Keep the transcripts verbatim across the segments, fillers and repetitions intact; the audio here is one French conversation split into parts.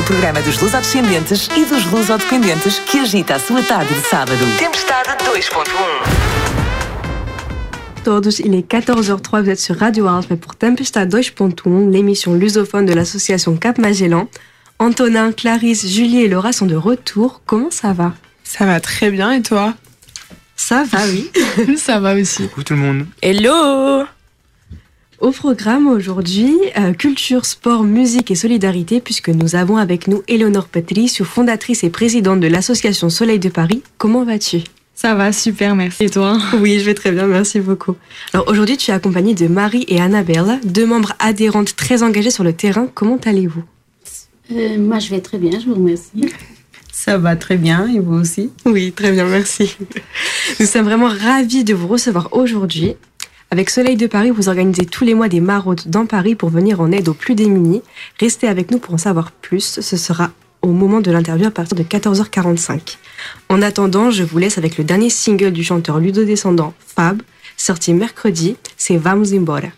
programa dos lusodescendentes e dos lusodependentes que agita a sua tarde de sábado. Tempestade dois ponto um. Todos, il est quatorze heures trois, vous êtes sur Radio Alpha pour Tempestade dois ponto um, l'émission lusophone de l'association Cap Magellan. Antonin, Clarisse, Julie et Laura sont de retour. Comment ça va ? Ça va très bien, et toi ? Ça va, oui. Ça va aussi. Coucou tout le monde. Hello. Au programme aujourd'hui, euh, culture, sport, musique et solidarité, puisque nous avons avec nous Éléonore Patricio, fondatrice et présidente de l'association Soleil de Paris. Comment vas-tu ? Ça va, super, merci. Et toi ? Oui, je vais très bien, merci beaucoup. Alors aujourd'hui, tu es accompagnée de Marie et Annabelle, deux membres adhérentes très engagées sur le terrain. Comment allez-vous ? euh, Moi, je vais très bien, je vous remercie. Ça va très bien, et vous aussi ? Oui, très bien, merci. Nous sommes vraiment ravis de vous recevoir aujourd'hui. Avec Soleil de Paris, vous organisez tous les mois des maraudes dans Paris pour venir en aide aux plus démunis. Restez avec nous pour en savoir plus. Ce sera au moment de l'interview à partir de quatorze heures quarante-cinq. En attendant, je vous laisse avec le dernier single du chanteur ludo-descendant Fab, sorti mercredi, c'est Vamos Embora.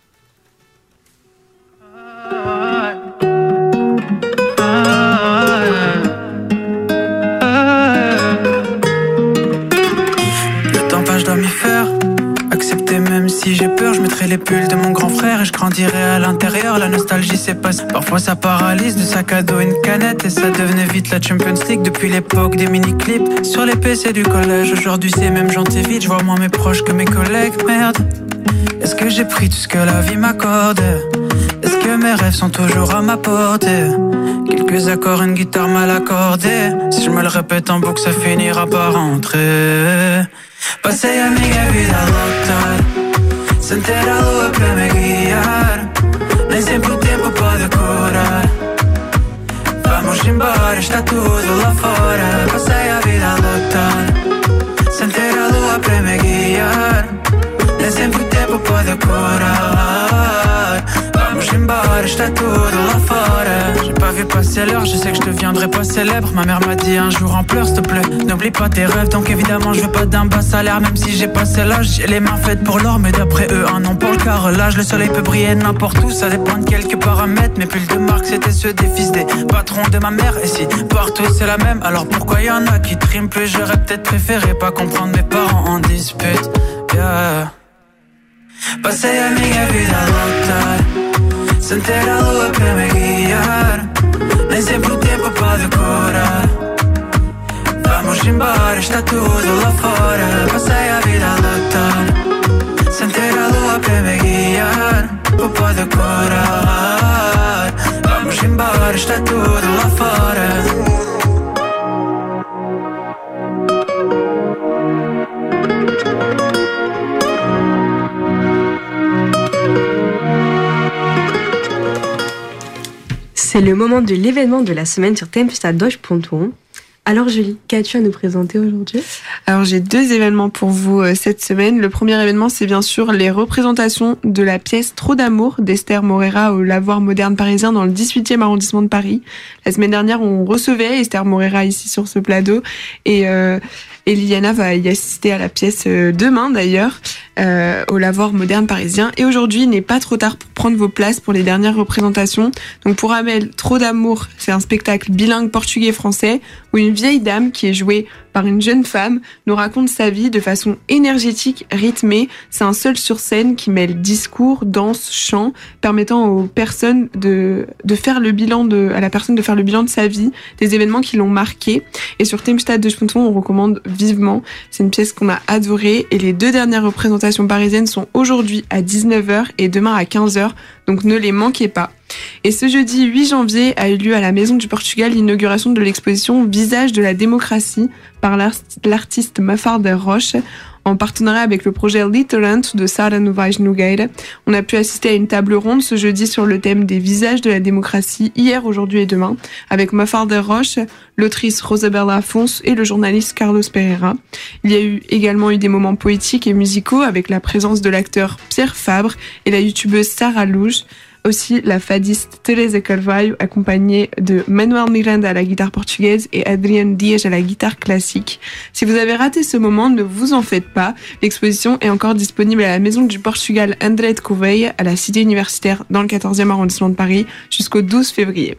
Le temps passe, je dois m'y faire. Accepter même si j'ai peur, je mettrai les pulls de mon grand frère et je grandirai à l'intérieur. La nostalgie c'est pas, parfois ça paralyse. De sac à dos une canette et ça devenait vite la Champions League. Depuis l'époque des mini-clips sur les P C du collège. Aujourd'hui c'est même gentil vite, je vois moins mes proches que mes collègues. Merde, est-ce que j'ai pris tout ce que la vie m'accorde? Est-ce que mes rêves sont toujours à ma portée? Quelques accords, une guitare mal accordée. Si je me le répète en boucle, ça finira par rentrer. Passei a minha vida a lutar, sem ter a lua pra me guiar. Nem sempre o tempo pode curar. Vamos embora, está tudo lá fora. Passei a vida a lutar, sem ter a lua pra me guiar. Nem sempre o tempo pode curar. Vamos embora, está tudo lá fora. J'ai pas vu passer l'heure, je sais que je deviendrai pas célèbre. Ma mère m'a dit un jour en pleurs, s'il te plaît, n'oublie pas tes rêves. Donc évidemment je veux pas d'un bas salaire. Même si j'ai passé l'âge, j'ai les mains faites pour l'or. Mais d'après eux, un an pour le carrelage. Le soleil peut briller n'importe où, ça dépend de quelques paramètres. Mes pulls de marque c'était ceux des fils des patrons de ma mère. Et si partout c'est la même, alors pourquoi y'en a qui triment plus? J'aurais peut-être préféré pas comprendre mes parents en dispute. Yeah. Passei a minha vida a lutar, sem ter a lua pra me guiar. Nem sempre o tempo pode curar. Vamos embora, está tudo lá fora. Passei a vida a lutar, sem ter a lua pra me guiar. O pode curar. Vamos embora, está tudo lá fora. C'est le moment de l'événement de la semaine sur Tempestade dois ponto um. Alors Julie, qu'as-tu à nous présenter aujourd'hui ? Alors j'ai deux événements pour vous euh, cette semaine. Le premier événement, c'est bien sûr les représentations de la pièce Trop d'amour d'Esther Moreira au Lavoir moderne parisien dans le dix-huitième arrondissement de Paris. La semaine dernière, on recevait Esther Moreira ici sur ce plateau et euh, Eliana va y assister à la pièce euh, demain d'ailleurs euh, au Lavoir moderne parisien. Et aujourd'hui, il n'est pas trop tard pour prendre vos places pour les dernières représentations. Donc pour Amel, Trop d'amour, c'est un spectacle bilingue portugais-français où une vieille dame qui est jouée par une jeune femme nous raconte sa vie de façon énergétique, rythmée. C'est un seul sur scène qui mêle discours, danse, chant, permettant aux personnes de, de faire le bilan de, à la personne de faire le bilan de sa vie, des événements qui l'ont marqué. Et sur Tempestade dois ponto um, on recommande vivement. C'est une pièce qu'on a adorée et les deux dernières représentations parisiennes sont aujourd'hui à dix-neuf heures et demain à quinze heures. Donc ne les manquez pas. Et ce jeudi huit janvier a eu lieu à la Maison du Portugal l'inauguration de l'exposition Visage de la démocratie par l'artiste Mafalda Roche en partenariat avec le projet Literant de Sara Novaes Nogueira. On a pu assister à une table ronde ce jeudi sur le thème des visages de la démocratie hier, aujourd'hui et demain avec Mafalda Roche, l'autrice Rosabella Afonso et le journaliste Carlos Pereira. Il y a eu également eu des moments poétiques et musicaux avec la présence de l'acteur Pierre Fabre et la youtubeuse Sarah Louge. Aussi la fadiste Teresa Carvalho, accompagnée de Manuel Miranda à la guitare portugaise et Adrian Dias à la guitare classique. Si vous avez raté ce moment, ne vous en faites pas. L'exposition est encore disponible à la Maison du Portugal André de Gouveia, à la Cité universitaire dans le quatorzième arrondissement de Paris, jusqu'au douze février.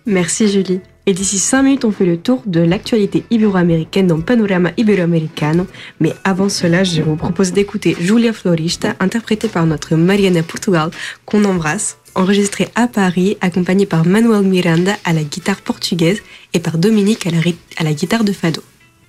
Merci Julie. Et d'ici cinq minutes, on fait le tour de l'actualité ibéro-américaine dans Panorama Ibero-Americano. Mais avant cela, je vous propose d'écouter Julia Florista, interprétée par notre Mariana Portugal, qu'on embrasse, enregistrée à Paris, accompagnée par Manuel Miranda à la guitare portugaise et par Dominique à la, à la guitare de fado.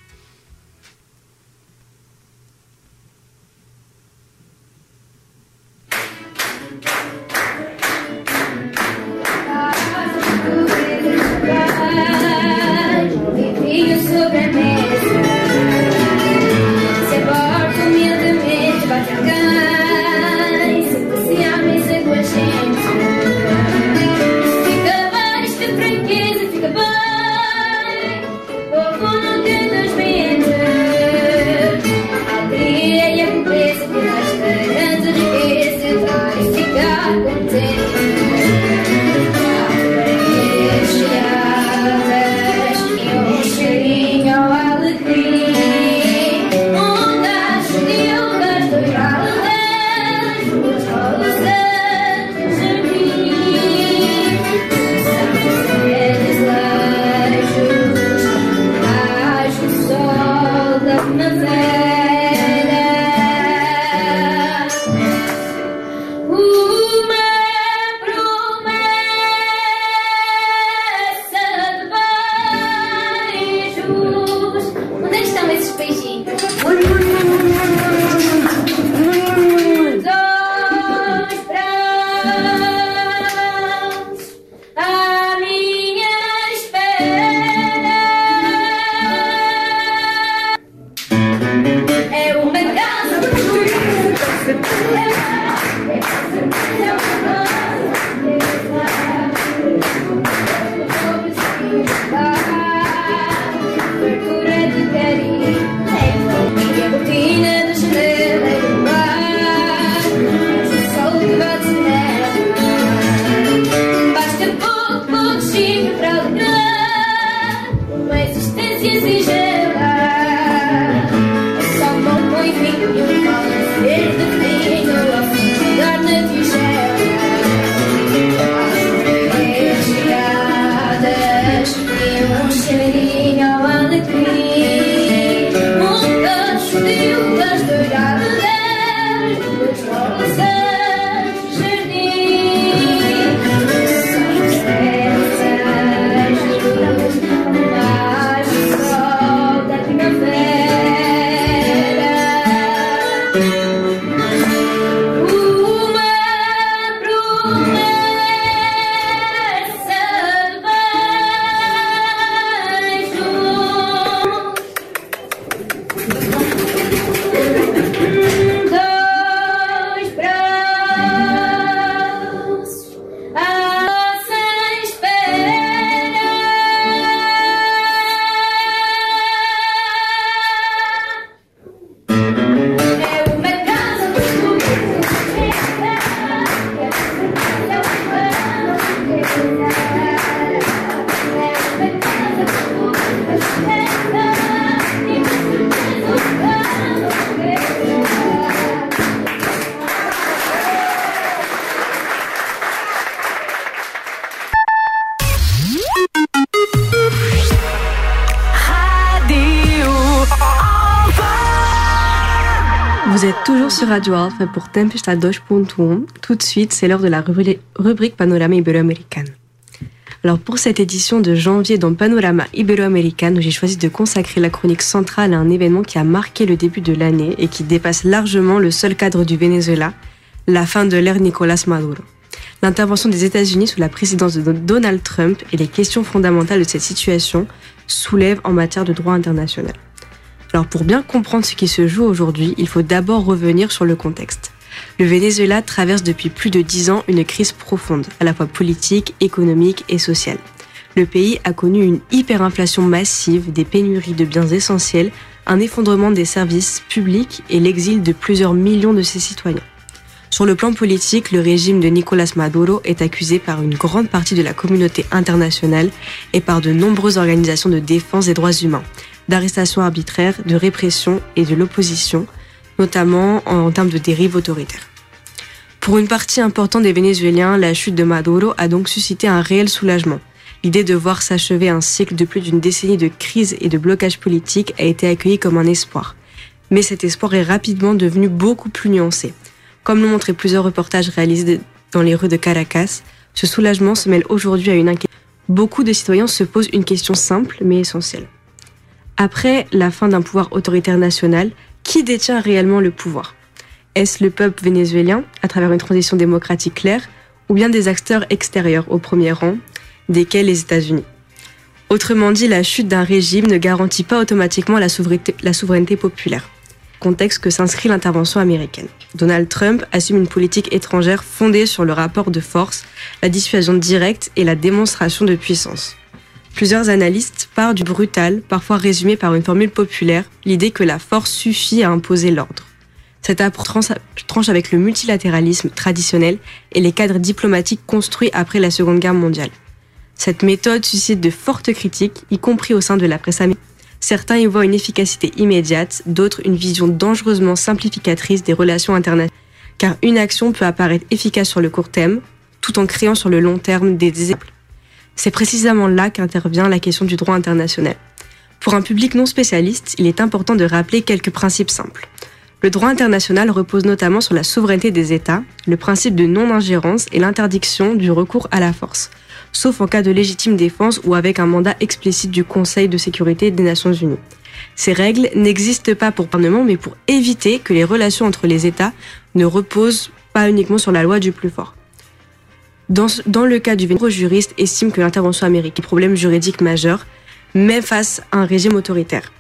Vous êtes toujours sur Radio Alpha pour Tempestade deux point un. Tout de suite, c'est l'heure de la rubrique Panorama Ibero-Americano. Alors pour cette édition de janvier dans Panorama Ibero-Americano, j'ai choisi de consacrer la chronique centrale à un événement qui a marqué le début de l'année et qui dépasse largement le seul cadre du Venezuela, la fin de l'ère Nicolás Maduro. L'intervention des États-Unis sous la présidence de Donald Trump et les questions fondamentales de cette situation soulèvent en matière de droit international. Alors pour bien comprendre ce qui se joue aujourd'hui, il faut d'abord revenir sur le contexte. Le Venezuela traverse depuis plus de dix ans une crise profonde, à la fois politique, économique et sociale. Le pays a connu une hyperinflation massive, des pénuries de biens essentiels, un effondrement des services publics et l'exil de plusieurs millions de ses citoyens. Sur le plan politique, le régime de Nicolás Maduro est accusé par une grande partie de la communauté internationale et par de nombreuses organisations de défense des droits humains, d'arrestations arbitraires, de répression et de l'opposition, notamment en termes de dérive autoritaire. Pour une partie importante des Vénézuéliens, la chute de Maduro a donc suscité un réel soulagement. L'idée de voir s'achever un cycle de plus d'une décennie de crise et de blocage politique a été accueillie comme un espoir. Mais cet espoir est rapidement devenu beaucoup plus nuancé. Comme l'ont montré plusieurs reportages réalisés dans les rues de Caracas, ce soulagement se mêle aujourd'hui à une inquiétude. Beaucoup de citoyens se posent une question simple mais essentielle. Après la fin d'un pouvoir autoritaire national, qui détient réellement le pouvoir ? Est-ce le peuple vénézuélien, à travers une transition démocratique claire, ou bien des acteurs extérieurs au premier rang, desquels les États-Unis ? Autrement dit, la chute d'un régime ne garantit pas automatiquement la souveraineté, la souveraineté populaire. Contexte que s'inscrit l'intervention américaine. Donald Trump assume une politique étrangère fondée sur le rapport de force, la dissuasion directe et la démonstration de puissance. Plusieurs analystes parlent du brutal, parfois résumé par une formule populaire, l'idée que la force suffit à imposer l'ordre. Cette approche tranche avec le multilatéralisme traditionnel et les cadres diplomatiques construits après la Seconde Guerre mondiale. Cette méthode suscite de fortes critiques, y compris au sein de la presse américaine. Certains y voient une efficacité immédiate, d'autres une vision dangereusement simplificatrice des relations internationales, car une action peut apparaître efficace sur le court terme, tout en créant sur le long terme des désordres. C'est précisément là qu'intervient la question du droit international. Pour un public non spécialiste, il est important de rappeler quelques principes simples. Le droit international repose notamment sur la souveraineté des États, le principe de non-ingérence et l'interdiction du recours à la force, sauf en cas de légitime défense ou avec un mandat explicite du Conseil de sécurité des Nations Unies. Ces règles n'existent pas pour le gouvernement, mais pour éviter que les relations entre les États ne reposent pas uniquement sur la loi du plus fort. Dans, dans le cas du Venezuela, les juristes estiment que l'intervention américaine est un problème juridique majeur, même face à un régime autoritaire.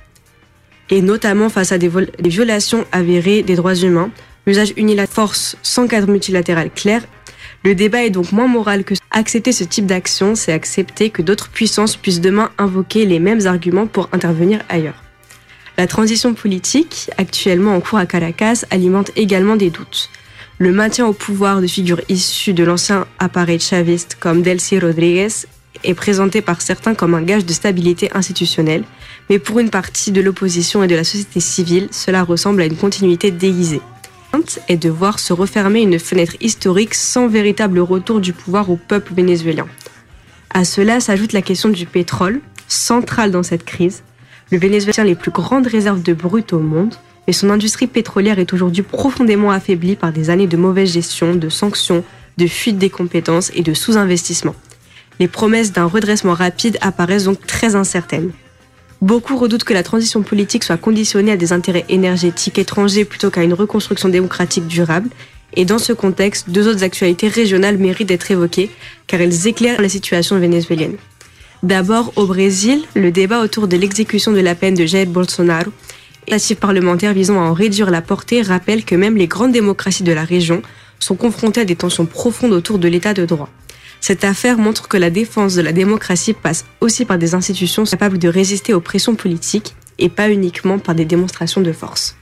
Et notamment face à des, vol- des violations avérées des droits humains, l'usage unilatéral de force sans cadre multilatéral clair. Le débat est donc moins moral que accepter ce type d'action, c'est accepter que d'autres puissances puissent demain invoquer les mêmes arguments pour intervenir ailleurs. La transition politique, actuellement en cours à Caracas, alimente également des doutes. Le maintien au pouvoir de figures issues de l'ancien appareil chaviste comme Delcy Rodriguez est présenté par certains comme un gage de stabilité institutionnelle, mais pour une partie de l'opposition et de la société civile, cela ressemble à une continuité déguisée. Est de voir se refermer une fenêtre historique sans véritable retour du pouvoir au peuple vénézuélien. À cela s'ajoute la question du pétrole, centrale dans cette crise. Le Venezuela tient les plus grandes réserves de brut au monde, mais son industrie pétrolière est aujourd'hui profondément affaiblie par des années de mauvaise gestion, de sanctions, de fuite des compétences et de sous-investissement. Les promesses d'un redressement rapide apparaissent donc très incertaines. Beaucoup redoutent que la transition politique soit conditionnée à des intérêts énergétiques étrangers plutôt qu'à une reconstruction démocratique durable. Et dans ce contexte, deux autres actualités régionales méritent d'être évoquées car elles éclairent la situation vénézuélienne. D'abord, au Brésil, le débat autour de l'exécution de la peine de Jair Bolsonaro et l'initiative parlementaire visant à en réduire la portée rappelle que même les grandes démocraties de la région sont confrontées à des tensions profondes autour de l'état de droit. Cette affaire montre que la défense de la démocratie passe aussi par des institutions capables de résister aux pressions politiques et pas uniquement par des démonstrations de force.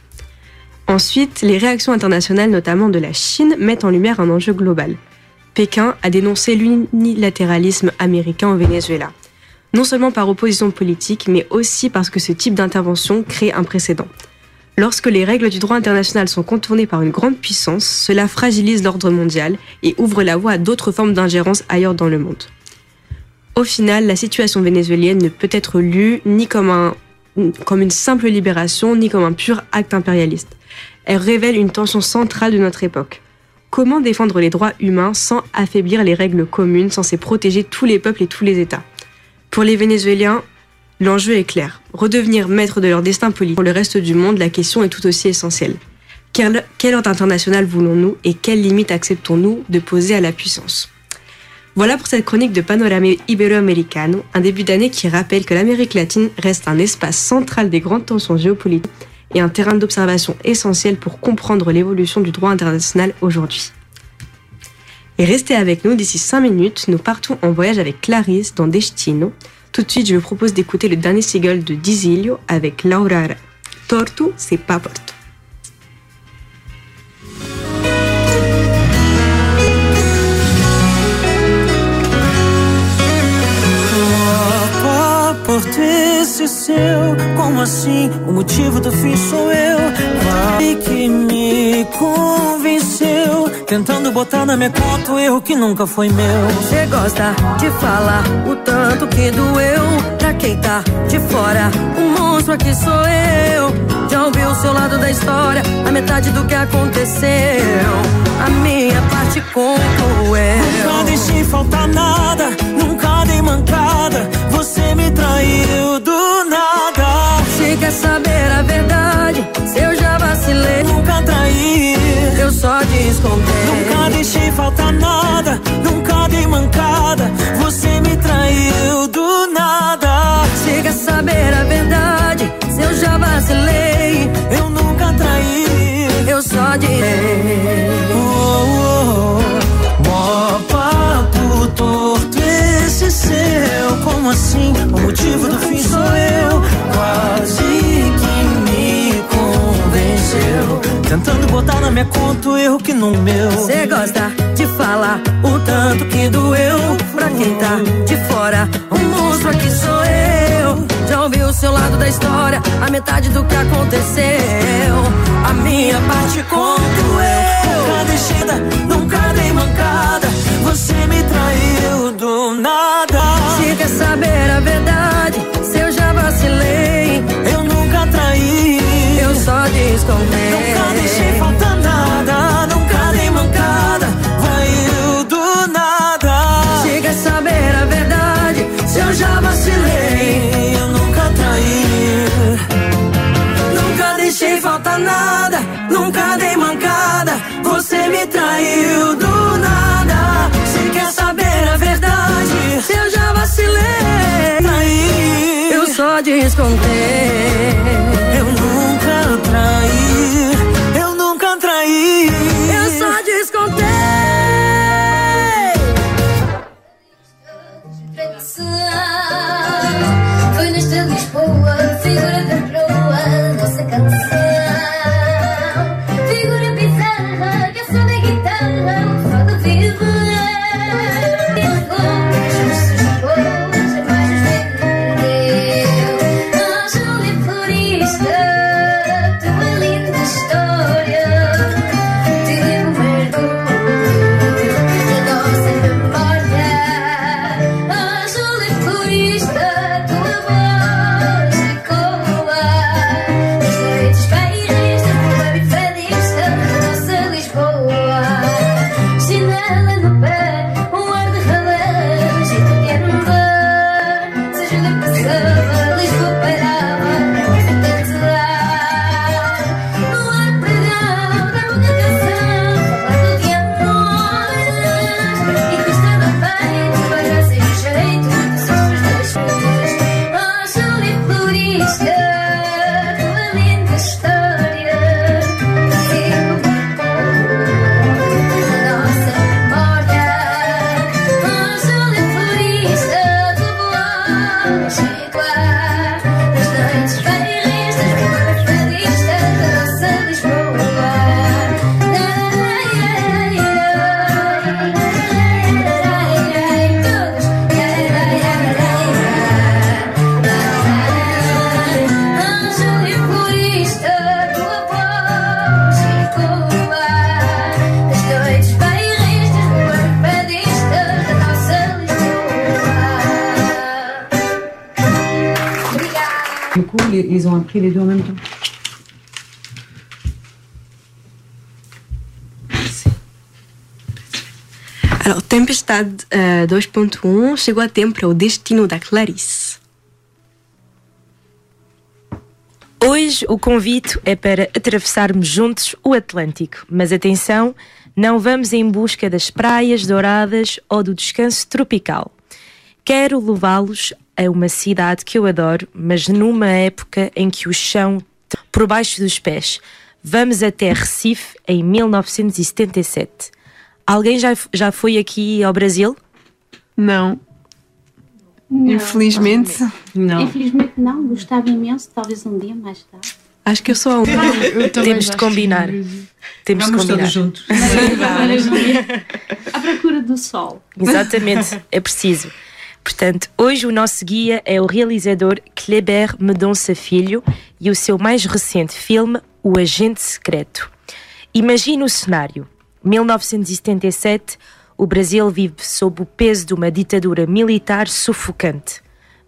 Ensuite, les réactions internationales, notamment de la Chine, mettent en lumière un enjeu global. Pékin a dénoncé l'unilatéralisme américain au Venezuela, non seulement par opposition politique, mais aussi parce que ce type d'intervention crée un précédent. Lorsque les règles du droit international sont contournées par une grande puissance, cela fragilise l'ordre mondial et ouvre la voie à d'autres formes d'ingérence ailleurs dans le monde. Au final, la situation vénézuélienne ne peut être lue ni comme, un, comme une simple libération, ni comme un pur acte impérialiste. Elle révèle une tension centrale de notre époque. Comment défendre les droits humains sans affaiblir les règles communes, censées protéger tous les peuples et tous les États ? Pour les Vénézuéliens, l'enjeu est clair. Redevenir maître de leur destin politique. Pour le reste du monde, la question est tout aussi essentielle. Quel, quel ordre international voulons-nous et quelles limites acceptons-nous de poser à la puissance ? Voilà pour cette chronique de Panorama Ibero-Americano, un début d'année qui rappelle que l'Amérique latine reste un espace central des grandes tensions géopolitiques et un terrain d'observation essentiel pour comprendre l'évolution du droit international aujourd'hui. Et restez avec nous, d'ici cinq minutes, nous partons en voyage avec Clarisse dans Destino. Tout de suite, je vous propose d'écouter le dernier single de Disilio avec Laura Tortu, c'est pas porto. Esse seu, como assim? O motivo do fim sou eu. Vai que me convenceu tentando botar na minha conta o erro que nunca foi meu. Você gosta de falar o tanto que doeu. Pra quem tá de fora, o monstro aqui sou eu. Já ouvi o seu lado da história, a metade do que aconteceu. A minha parte conto eu. Nunca deixei faltar nada, nunca dei mancada. Você me traiu do nada. Se quer saber a verdade, se eu já vacilei, nunca traí, eu só descontei. Nunca deixei faltar nada, nunca dei mancada. Você me traiu do nada. Se quer saber a verdade, se eu já vacilei, eu nunca traí, eu só direi. Oh, oh, oh. Mó papo torto esse seu. Como assim? O motivo do fim sou eu. Quase que me convenceu, tentando botar na minha conta o erro que não meu. Você gosta de falar o tanto que doeu. Pra quem tá de fora, o monstro aqui sou eu. Já ouvi o seu lado da história, a metade do que aconteceu. A minha parte conto eu. Nunca deixei, nunca dei mancada. Você me traiu do nada. Se quer saber a verdade, se eu já vacilei, eu nunca traí, eu só descontei. Nunca deixei faltar nada, nunca dei mancada. Veio do nada. Se quer saber a verdade, se eu já vacilei, eu nunca traí, nunca deixei faltar nada, nunca dei mancada. Você me traiu do nada. Se quer saber a verdade, se eu já vacilei, traí, eu só descontei. Eu nunca traí, eu nunca traí, eu só descontei. Foi nesta Lisboa, figura da proa, nossa canção. Figura bizarra, canção da guitarra, um fado vivo. Ele conta, sussurrou, jamais nos vendeu. Anjo e florista, tua linda história, te guardou na nossa memória. Anjo e florista, tua voz ecoa nas noites bairros da rua bifadista da nossa Lisboa. Chinela no pé, um ar de ralé, jeito que era um bar. Se a Júlia passava, Lisboa parava para cantar. No ar pregão da boca canção, falando de amor. E que estava bem, devagar sem jeito, pessoas das flores. Oh, Júlia florista, tua linda história, sempre na nossa memória. Oh, Júlia florista, tua voz igual nas noites feiras das ruas fadistas da nossa Lisboa. Anjo e florista, tua voz ecoa nas noites bairros das ruas fadistas da nossa Lisboa. Obrigada. Du coup, les- ils ont appris les deux en même temps. Alors, Tempestade uh, dois ponto um chegou a tempo para o destino da Clarice. Hoje o convite é para atravessarmos juntos o Atlântico, mas atenção, não vamos em busca das praias douradas ou do descanso tropical. Quero levá-los a uma cidade que eu adoro, mas numa época em que o chão por baixo dos pés. Vamos até Recife em mil novecentos e setenta e sete. Alguém já, já foi aqui ao Brasil? Não. Não, Infelizmente. Não. Infelizmente não, gostava imenso, talvez um dia mais tarde. Acho que eu sou a única. Temos de combinar. Temos de Vamos combinar. todos juntos. À procura do sol. Exatamente, é preciso. Portanto, hoje o nosso guia é o realizador Kleber Mendonça Filho e o seu mais recente filme, O Agente Secreto. Imagine o cenário. mil novecentos e setenta e sete, o Brasil vive sob o peso de uma ditadura militar sufocante.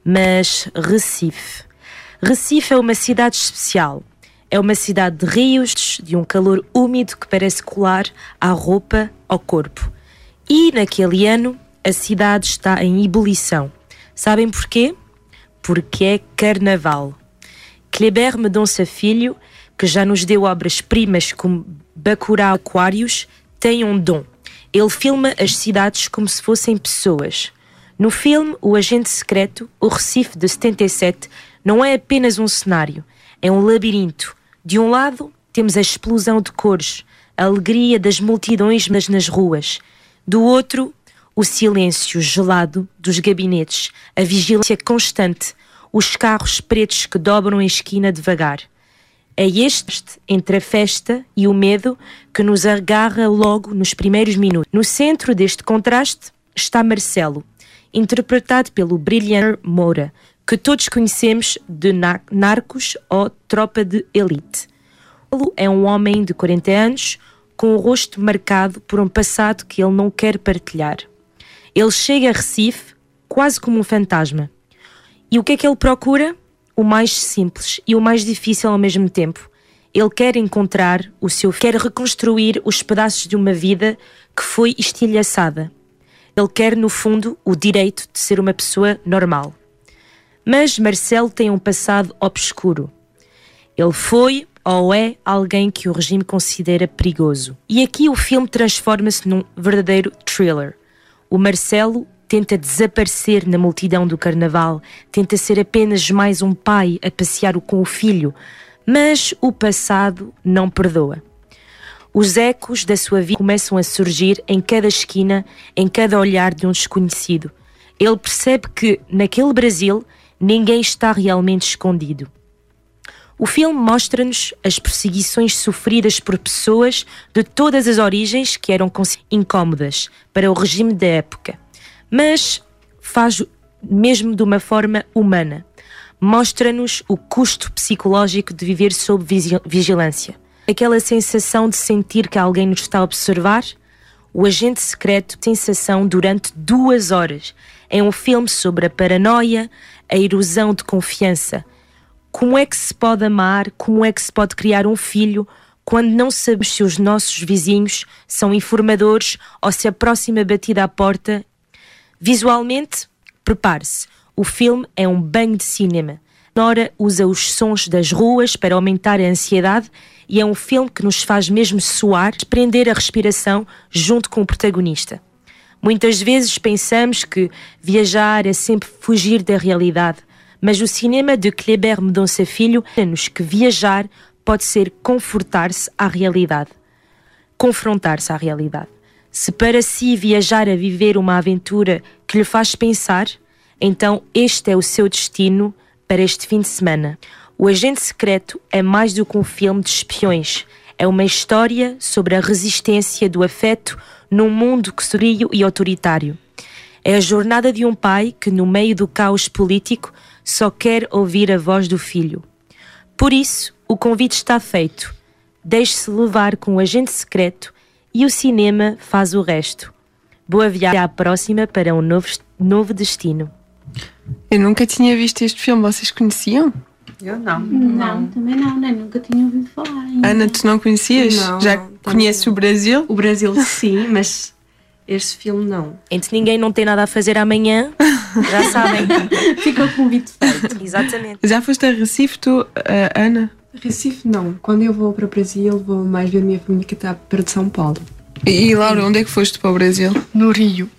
Mas Recife. Recife é uma cidade especial. É uma cidade de rios, de um calor úmido que parece colar à roupa, ao corpo. E, naquele ano, a cidade está em ebulição. Sabem porquê? Porque é carnaval. Kleber Mendonça Filho, que já nos deu obras-primas como Bacurau Aquários, tem um dom. Ele filma as cidades como se fossem pessoas. No filme O Agente Secreto, o Recife de setenta e sete não é apenas um cenário, é um labirinto. De um lado, temos a explosão de cores, a alegria das multidões nas ruas. Do outro, o silêncio gelado dos gabinetes, a vigilância constante, os carros pretos que dobram a esquina devagar. É este, entre a festa e o medo, que nos agarra logo nos primeiros minutos. No centro deste contraste está Marcelo, interpretado pelo brilhante Moura, que todos conhecemos de Narcos ou Tropa de Elite. Ele é um homem de quarenta anos, com o rosto marcado por um passado que ele não quer partilhar. Ele chega a Recife quase como um fantasma. E o que é que ele procura? O mais simples e o mais difícil ao mesmo tempo. Ele quer encontrar o seu... quer reconstruir os pedaços de uma vida que foi estilhaçada. Ele quer, no fundo, o direito de ser uma pessoa normal. Mas Marcelo tem um passado obscuro. Ele foi ou é alguém que o regime considera perigoso. E aqui o filme transforma-se num verdadeiro thriller. O Marcelo tenta desaparecer na multidão do carnaval, tenta ser apenas mais um pai a passear com o filho, mas o passado não perdoa. Os ecos da sua vida começam a surgir em cada esquina, em cada olhar de um desconhecido. Ele percebe que, naquele Brasil, ninguém está realmente escondido. O filme mostra-nos as perseguições sofridas por pessoas de todas as origens que eram incómodas para o regime da época, mas faz mesmo de uma forma humana. Mostra-nos o custo psicológico de viver sob vigilância. Aquela sensação de sentir que alguém nos está a observar. O Agente Secreto, sensação durante duas horas. É um filme sobre a paranoia, a erosão de confiança. Como é que se pode amar, como é que se pode criar um filho quando não sabemos se os nossos vizinhos são informadores ou se a próxima batida à porta... Visualmente, prepare-se. O filme é um banho de cinema. Nora usa os sons das ruas para aumentar a ansiedade e é um filme que nos faz mesmo suar, prender a respiração junto com o protagonista. Muitas vezes pensamos que viajar é sempre fugir da realidade, mas o cinema de Kleber Mendonça Filho ensina-nos que viajar pode ser confortar-se à realidade, confrontar-se à realidade. Se para si viajar a viver uma aventura que lhe faz pensar, então este é o seu destino para este fim de semana. O Agente Secreto é mais do que um filme de espiões. É uma história sobre a resistência do afeto num mundo sombrio e autoritário. É a jornada de um pai que, no meio do caos político, só quer ouvir a voz do filho. Por isso, o convite está feito. Deixe-se levar com o Agente Secreto e o cinema faz o resto. Boa viagem à próxima para um novo, novo destino. Eu nunca tinha visto este filme, vocês conheciam? Eu não. Não, também não, nem nunca tinha ouvido falar ainda. Ana, tu não conhecias? Não, Já não, conheces não. o Brasil? O Brasil sim, mas este filme não. Entre ninguém não tem nada a fazer amanhã, já sabem. Fica o convite feito. Exatamente. Já foste a Recife, tu, uh, Ana? Recife não. Quando eu vou para o Brasil, vou mais ver a minha família que está perto de São Paulo. E, e Laura, onde é que foste para o Brasil? No Rio.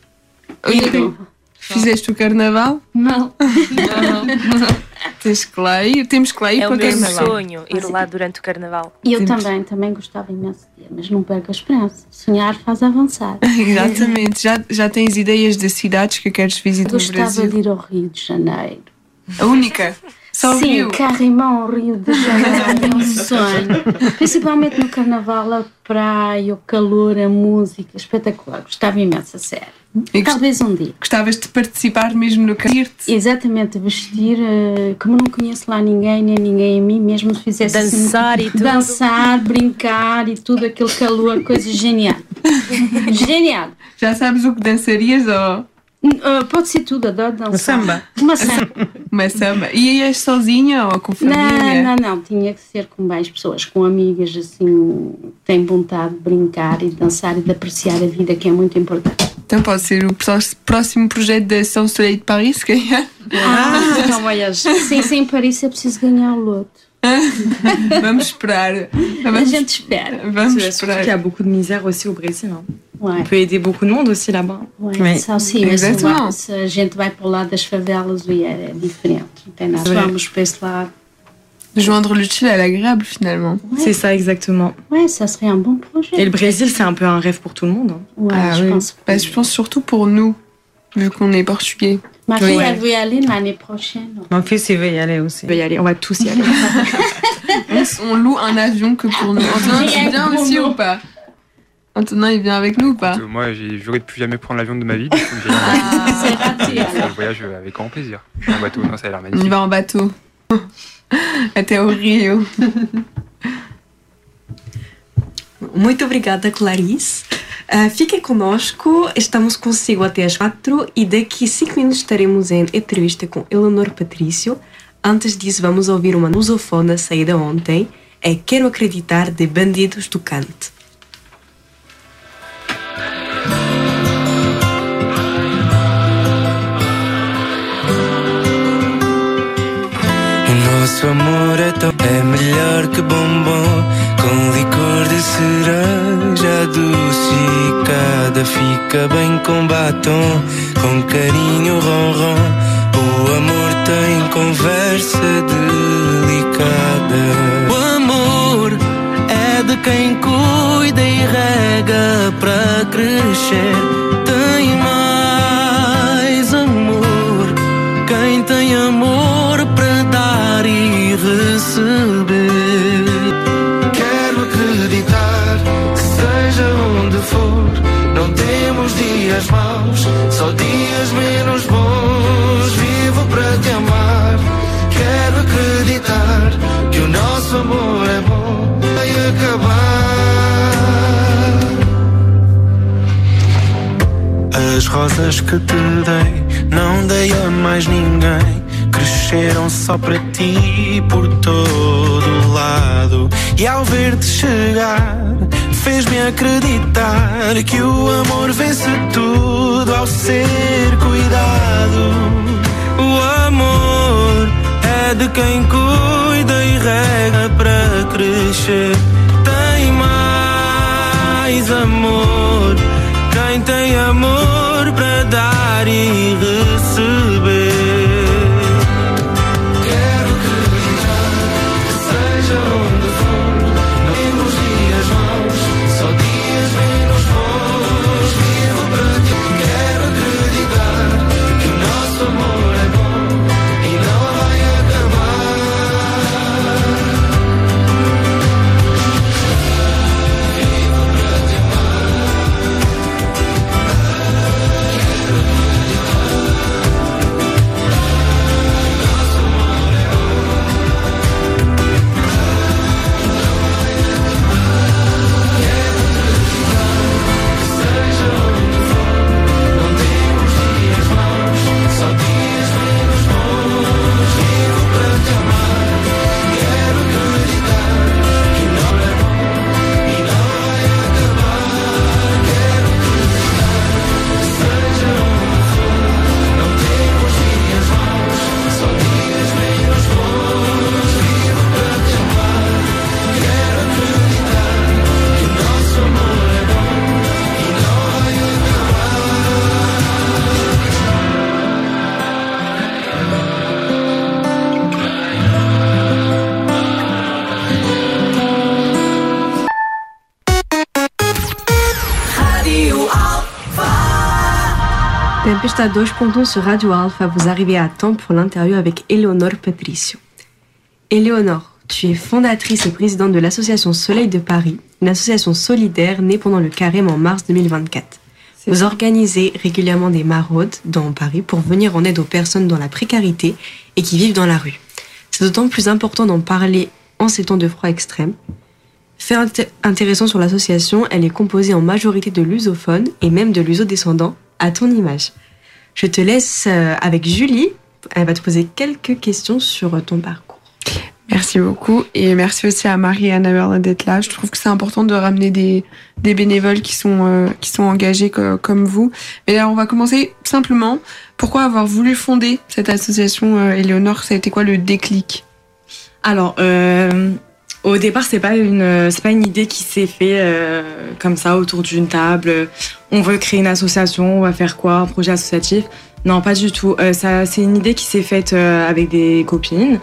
E fizeste o carnaval? Não. Tens que lá ir, temos que lá ir É para o o meu carnaval. sonho, ir lá durante o carnaval. E eu Temos. também, também gostava imenso de ir, mas não perco a esperança. Sonhar faz avançar. Exatamente. Já, já tens ideias de cidades que queres visitar no Gostava Brasil? de ir ao Rio de Janeiro. A única? Só o Sim, Rio. carrément, o Rio de Janeiro é um sonho. Principalmente no carnaval, a praia, o calor, a música, espetacular. Gostava imenso, a sério. E gost- Talvez um dia. Gostavas de participar mesmo no carnaval? Exatamente, vestir, eh, como não conheço lá ninguém, nem ninguém a mim, mesmo se fizesse Dançar assim, e tudo. dançar, brincar e tudo, aquele calor, coisa genial. Genial. Já sabes o que dançarias ou Uh, pode ser tudo, adoro dançar. Uma samba. Uma samba. uma samba? E ias sozinha ou com família? Não, não, não, tinha que ser com mais pessoas, com amigas, assim, que têm vontade de brincar e de dançar e de apreciar a vida, que é muito importante. Então pode ser o pró- próximo projeto da São Soleil de Paris, se calhar. Ah, então, olha, sim, sim, em Paris é preciso ganhar o loto. Vamos esperar. A Vamos, gente espera. vamos Surtout esperar. qu'il y a beaucoup de misère aussi au Brésil. Hein. Ouais. On peut aider beaucoup de monde aussi là-bas. Ouais, Oui. só sim, mas Exatamente. lá, se a gente vai para o lado das favelas, é, é diferente. Não tem nada. É. Vamos para esse lado. Joindre l'utile à l'agréable finalement. C'est ça exactement. Ouais, ça serait un bon projet. Et le Brésil, c'est un peu un rêve pour tout le monde. Hein. Ouais, Ah je oui. pense. Bah, je pense surtout pour nous, vu qu'on est portugais. Ma Oui. fille, elle veut y aller l'année prochaine. Mon fils, il veut y aller aussi. On va y aller, on va tous y aller. On, s- on loue un avion que pour nous. Antonin, tu viens aussi ou pas? Antonin, il vient avec nous ou pas? Euh, Moi, j'ai juré de plus jamais prendre l'avion de ma vie. Du coup, j'ai C'est raté, j'ai fait alors. le voyage avec grand plaisir. En bateau, non, ça a l'air On magnifique. y va en bateau. Até o Rio. Muito obrigada, Clarice. Uh, fique conosco, estamos consigo até às quatro e daqui cinco minutos estaremos em entrevista com Eleanor Patrício. Antes disso, vamos ouvir uma lusofona saída ontem, é Quero Acreditar, de Bandidos do Cante. O nosso amor é tão é melhor que bombom, com licor de cereja adocicada, fica bem com batom, com carinho ronron. O amor tem conversa delicada. O amor é de quem cuida e rega para crescer. Tem mais amor quem tem amor para dar e receber. Quero acreditar que seja onde for, não temos dias maus, só dias menos bons. Vivo para te amar. Quero acreditar que o nosso amor é bom, vai acabar. As rosas que te dei não dei a mais ninguém, cresceram só para ti por todo lado. E ao ver-te chegar, fez-me acreditar que o amor vence tudo ao ser cuidado. O amor é de quem cuida e rega para crescer. Tem mais amor quem tem amor para dar e receber. Quero acreditar que seja onde for, não temos dias maus, só dias menos bons. Vivo para ti. Quero acreditar que o nosso amor é bom e não vai acabar. Vivo para te amar. Quero Tempesta dois ponto um sur Radio Alpha, vous arrivez à temps pour l'interview avec Eleonore Patricio. Eleonore, tu es fondatrice et présidente de l'association Soleil de Paris, une association solidaire née pendant le Carême en mars deux mille vingt-quatre. Vous ça. organisez régulièrement des maraudes dans Paris pour venir en aide aux personnes dans la précarité et qui vivent dans la rue. C'est d'autant plus important d'en parler en ces temps de froid extrême. Fait int- intéressant sur l'association, elle est composée en majorité de lusophones et même de luso-descendants, à ton image. Je te laisse avec Julie, elle va te poser quelques questions sur ton parcours. Merci beaucoup et merci aussi à Marie et Anna Berlin d'être là. Je trouve que c'est important de ramener des, des bénévoles qui sont, euh, qui sont engagés co- comme vous. Et là, on va commencer simplement. Pourquoi avoir voulu fonder cette association, euh, Eleonore? Ça a été quoi le déclic? Alors, euh, au départ, c'est pas une, c'est pas une idée qui s'est fait euh, comme ça autour d'une table. On veut créer une association, on va faire quoi, un projet associatif? Non, pas du tout. Euh, ça, c'est une idée qui s'est faite euh, avec des copines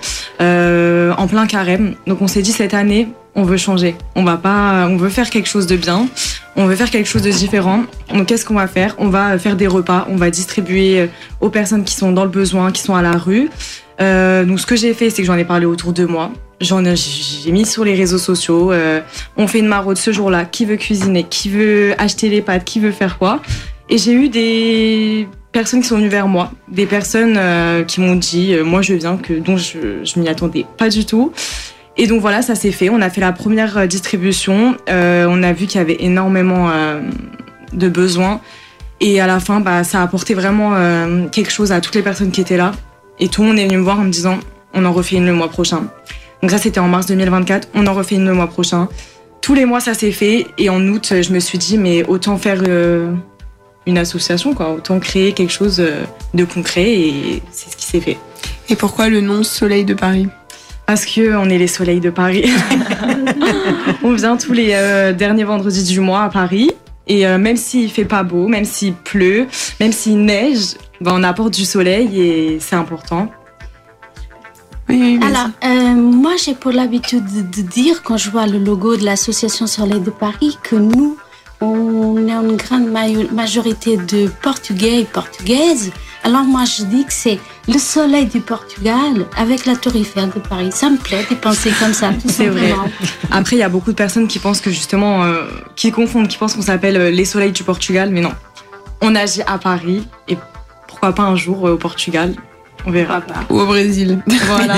euh, en plein carême. Donc, on s'est dit cette année, on veut changer. On va pas, on veut faire quelque chose de bien. On veut faire quelque chose de différent. Donc, qu'est-ce qu'on va faire? On va faire des repas. On va distribuer aux personnes qui sont dans le besoin, qui sont à la rue. Euh, donc, ce que j'ai fait, c'est que j'en ai parlé autour de moi. J'en ai, j'ai mis sur les réseaux sociaux. Euh, on fait une maraude ce jour-là. Qui veut cuisiner? Qui veut acheter les pâtes? Qui veut faire quoi? Et j'ai eu des personnes qui sont venues vers moi, des personnes euh, qui m'ont dit euh, moi je viens, que dont je, je m'y attendais pas du tout. Et donc voilà, ça s'est fait. On a fait la première distribution. Euh, on a vu qu'il y avait énormément euh, de besoins. Et à la fin, bah, ça a apporté vraiment euh, quelque chose à toutes les personnes qui étaient là. Et tout le monde est venu me voir en me disant on en refait une le mois prochain. Donc ça, c'était en mars deux mille vingt-quatre. On en refait une le mois prochain. Tous les mois, ça s'est fait. Et en août, je me suis dit mais autant faire euh, une association, quoi. Autant créer quelque chose de concret. Et c'est ce qui s'est fait. Et pourquoi le nom Soleil de Paris? Parce qu'on est les soleils de Paris. On vient tous les euh, derniers vendredis du mois à Paris. Et euh, même s'il fait pas beau, même s'il pleut, même s'il neige, ben on apporte du soleil et c'est important. Oui, oui, Alors, euh, moi, j'ai pour l'habitude de, de dire, quand je vois le logo de l'association Soleil de Paris, que nous, on est une grande majorité de Portugais et Portugaises. Alors moi, je dis que c'est le soleil du Portugal avec la Tour Eiffel de Paris. Ça me plaît de penser comme ça, tout c'est simplement. Vrai. Après, il y a beaucoup de personnes qui pensent que justement, euh, qui confondent, qui pensent qu'on s'appelle les soleils du Portugal, mais non. On agit à Paris et pourquoi pas un jour euh, au Portugal. On verra. Ou au Brésil. Voilà.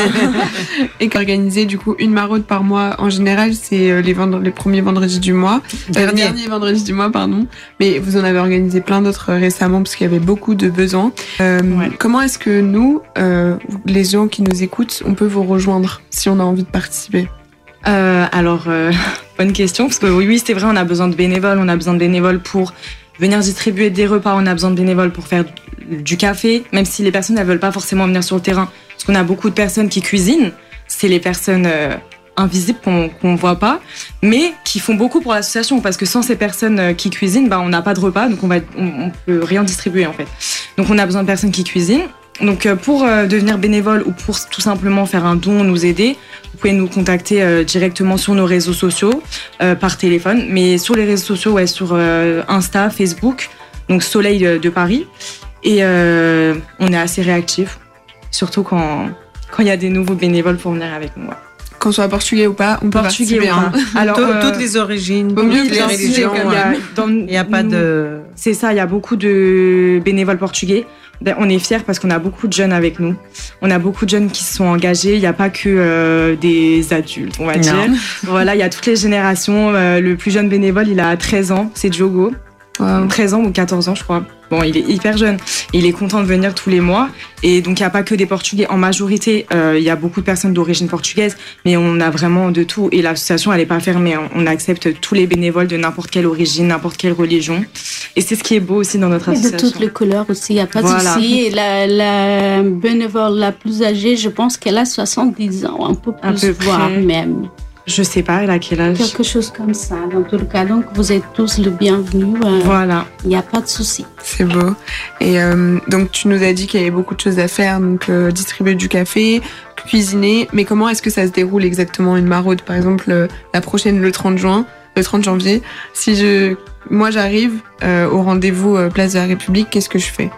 Et qu'organiser du coup une maraude par mois en général, c'est les, vendre- les premiers vendredis du mois. Dernier. Dernier vendredi du mois, pardon. Mais vous en avez organisé plein d'autres récemment parce qu'il y avait beaucoup de besoins. Euh, ouais. Comment est-ce que nous, euh, les gens qui nous écoutent, on peut vous rejoindre si on a envie de participer? euh, Alors, euh, bonne question. Parce que oui, oui, c'est vrai, on a besoin de bénévoles. On a besoin de bénévoles pour venir distribuer des repas, on a besoin de bénévoles pour faire du café, même si les personnes ne veulent pas forcément venir sur le terrain. Parce qu'on a beaucoup de personnes qui cuisinent, c'est les personnes euh, invisibles qu'on qu'on voit pas, mais qui font beaucoup pour l'association, parce que sans ces personnes qui cuisinent, bah, on n'a pas de repas, donc on va, on, on peut rien distribuer en fait. Donc on a besoin de personnes qui cuisinent. Donc pour euh, devenir bénévole ou pour tout simplement faire un don, nous aider, vous pouvez nous contacter euh, directement sur nos réseaux sociaux, euh, par téléphone, mais sur les réseaux sociaux, ouais, sur euh, Insta, Facebook, donc Soleil de, de Paris. Et euh, on est assez réactifs, surtout quand quand il y a des nouveaux bénévoles pour venir avec nous. Ouais. Qu'on soit portugais ou pas, on peut portugais participer. Hein. Alors, euh, toutes les origines, toutes les, les religions. Il n'y a, a pas de... C'est ça, il y a beaucoup de bénévoles portugais. On est fiers parce qu'on a beaucoup de jeunes avec nous. On a beaucoup de jeunes qui se sont engagés. Il n'y a pas que euh, des adultes, on va non. dire. Voilà, il y a toutes les générations. Euh, le plus jeune bénévole, il a treize ans, c'est Diogo. Wow. treize ans ou quatorze ans, je crois. Bon, il est hyper jeune. Il est content de venir tous les mois. Et donc, il n'y a pas que des Portugais. En majorité, euh, il y a beaucoup de personnes d'origine portugaise, mais on a vraiment de tout. Et l'association, elle n'est pas fermée. On accepte tous les bénévoles de n'importe quelle origine, n'importe quelle religion. Et c'est ce qui est beau aussi dans notre et association. Et de toutes les couleurs aussi, il n'y a pas voilà. de souci. Et la, la bénévole la plus âgée, je pense qu'elle a soixante-dix ans, un peu plus, un peu voire même. Je sais pas, elle a quel âge? Quelque chose comme ça, dans tout le cas. Donc, vous êtes tous le bienvenu. Euh, voilà. Il n'y a pas de souci. C'est beau. Et euh, donc, tu nous as dit qu'il y avait beaucoup de choses à faire. Donc, euh, distribuer du café, cuisiner. Mais comment est-ce que ça se déroule exactement une maraude? Par exemple, euh, la prochaine, le trente juin, le trente janvier. Si je, moi, j'arrive euh, au rendez-vous euh, Place de la République, qu'est-ce que je fais?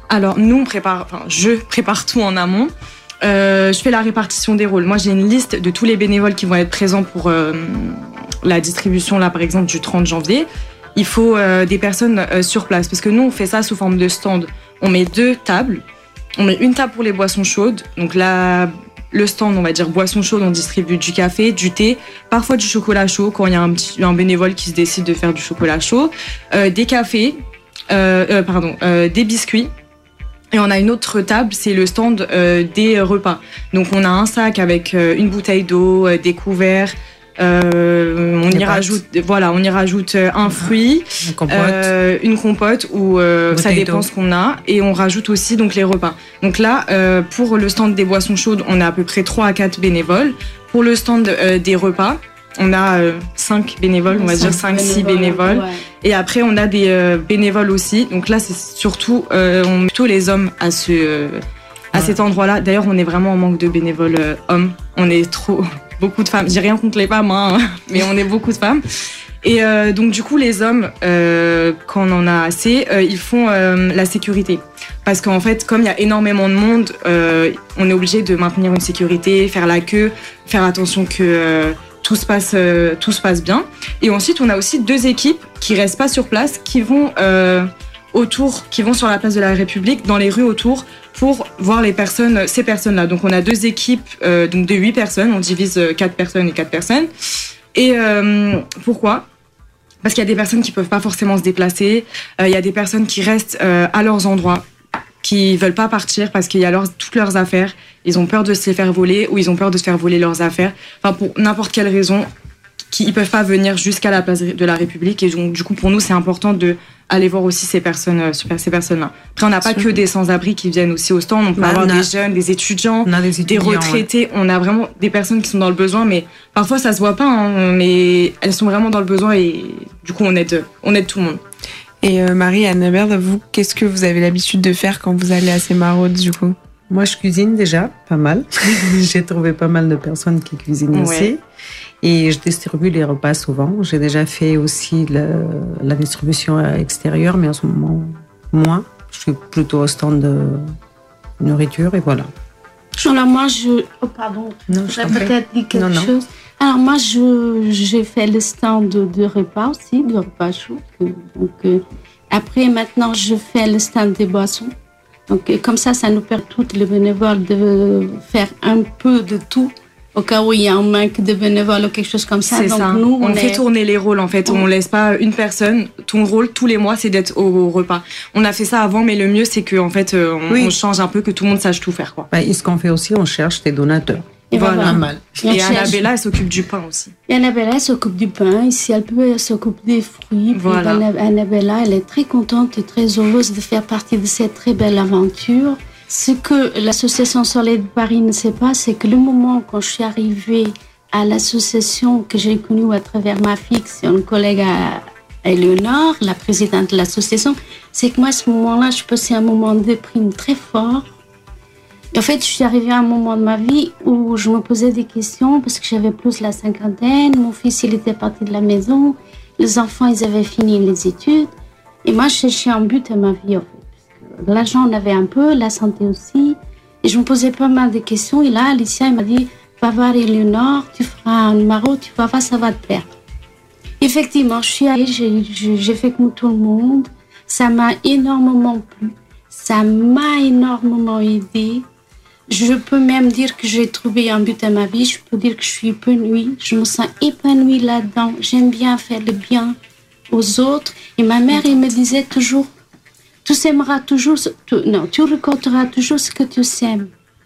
Alors, nous, on prépare, enfin, je prépare tout en amont. Euh, je fais la répartition des rôles. Moi, j'ai une liste de tous les bénévoles qui vont être présents pour euh, la distribution, là, par exemple, du trente janvier. Il faut euh, des personnes euh, sur place, parce que nous, on fait ça sous forme de stand. On met deux tables. On met une table pour les boissons chaudes. Donc là, le stand, on va dire boissons chaudes, on distribue du café, du thé, parfois du chocolat chaud quand il y a un, petit, un bénévole qui se décide de faire du chocolat chaud, euh, des cafés, euh, euh, pardon, euh, des biscuits. Et on a une autre table, c'est le stand euh, des repas. Donc on a un sac avec euh, une bouteille d'eau, euh, des couverts. Euh, on y rajoute, voilà, on y rajoute un fruit, une compote, euh, une compote ou euh, ça dépend ce qu'on a, et on rajoute aussi donc les repas. Donc là, euh, pour le stand des boissons chaudes, on a à peu près trois à quatre bénévoles. Pour le stand euh, des repas, on a euh, cinq bénévoles, on va dire cinq six bénévoles. Ouais. Et après, on a des euh, bénévoles aussi. Donc là, c'est surtout euh, on met plutôt les hommes à ce euh, à ouais. cet endroit-là. D'ailleurs, on est vraiment en manque de bénévoles euh, hommes. On est trop beaucoup de femmes. J'ai rien contre les femmes, hein, mais on est beaucoup de femmes. Et euh, donc du coup, les hommes, euh, quand on en a assez, euh, ils font euh, la sécurité. Parce qu'en fait, comme il y a énormément de monde, euh, on est obligé de maintenir une sécurité, faire la queue, faire attention que euh, tout se passe, euh, tout se passe bien. Et ensuite, on a aussi deux équipes qui restent pas sur place, qui vont euh, autour, qui vont sur la place de la République, dans les rues autour, pour voir les personnes, ces personnes-là. Donc on a deux équipes euh, donc de huit personnes, on divise quatre personnes et quatre personnes. Et euh, pourquoi ? Parce qu'il y a des personnes qui peuvent pas forcément se déplacer, euh, il y a des personnes qui restent euh, à leurs endroits, qui veulent pas partir parce qu'il y a leur, toutes leurs affaires, ils ont peur de se les faire voler ou ils ont peur de se faire voler leurs affaires. Enfin, pour n'importe quelle raison, qui ils peuvent pas venir jusqu'à la place de la République. Et donc, du coup, pour nous, c'est important de aller voir aussi ces personnes, ces personnes-là. Après, on n'a pas que des sans-abri qui viennent aussi au stand. On peut bah, avoir on a, des jeunes, des étudiants, des, étudiants, des retraités. Ouais. On a vraiment des personnes qui sont dans le besoin, mais parfois ça se voit pas. Hein, mais elles sont vraiment dans le besoin et du coup, on aide, on aide tout le monde. Et euh, Marie, Annabelle, vous, qu'est-ce que vous avez l'habitude de faire quand vous allez à ces maraudes, du coup ? Moi, je cuisine déjà, pas mal. J'ai trouvé pas mal de personnes qui cuisinent ouais. aussi. Et je distribue les repas souvent. J'ai déjà fait aussi le, la distribution extérieure, mais en ce moment, moins. Je suis plutôt au stand de nourriture et voilà. Alors moi, je... Oh, pardon. Non, je peut-être dit quelque non, non. chose. Alors moi, je, j'ai fait le stand de, de repas aussi, de repas chauds. Donc, euh, après, maintenant, je fais le stand des boissons. Donc, comme ça, ça nous permet toutes les bénévoles de faire un peu de tout. Au cas où il y a un manque de bénévoles ou quelque chose comme ça. C'est Donc ça. Nous, on, on est... fait tourner les rôles en fait. On laisse pas une personne. Ton rôle tous les mois, c'est d'être au, au repas. On a fait ça avant, mais le mieux c'est que en fait, on, oui. on change un peu, que tout le monde sache tout faire quoi. Bah, et ce qu'on fait aussi, on cherche des donateurs. Et voilà. Pas mal. Et, et Annabella, elle s'occupe du pain aussi. Et Annabella, elle s'occupe du pain. Ici, elle peut, elle s'occupe des fruits. Voilà. Annabella, elle est très contente et très heureuse de faire partie de cette très belle aventure. Ce que l'association Soleil de Paris ne sait pas, c'est que le moment quand je suis arrivée à l'association que j'ai connue à travers ma fille, c'est une collègue à Eleonore, la présidente de l'association, c'est que moi, à ce moment-là, je passais un moment de déprime très fort. Et en fait, je suis arrivée à un moment de ma vie où je me posais des questions parce que j'avais plus la cinquantaine, mon fils, il était parti de la maison, les enfants, ils avaient fini les études. Et moi, je cherchais un but à ma vie, en fait. L'argent, on avait un peu, la santé aussi. Et je me posais pas mal de questions. Et là, Alicia, elle m'a dit, va voir Eleonore, tu feras un numéro, tu vas voir, ça va te plaire. Effectivement, je suis allée, j'ai, j'ai fait comme tout le monde. Ça m'a énormément plu. Ça m'a énormément aidée. Je peux même dire que j'ai trouvé un but à ma vie. Je peux dire que je suis épanouie. Je me sens épanouie là-dedans. J'aime bien faire le bien aux autres. Et ma mère, elle me disait toujours, tu sèmeras toujours, tu, non, tu récolteras toujours ce que tu sèmes.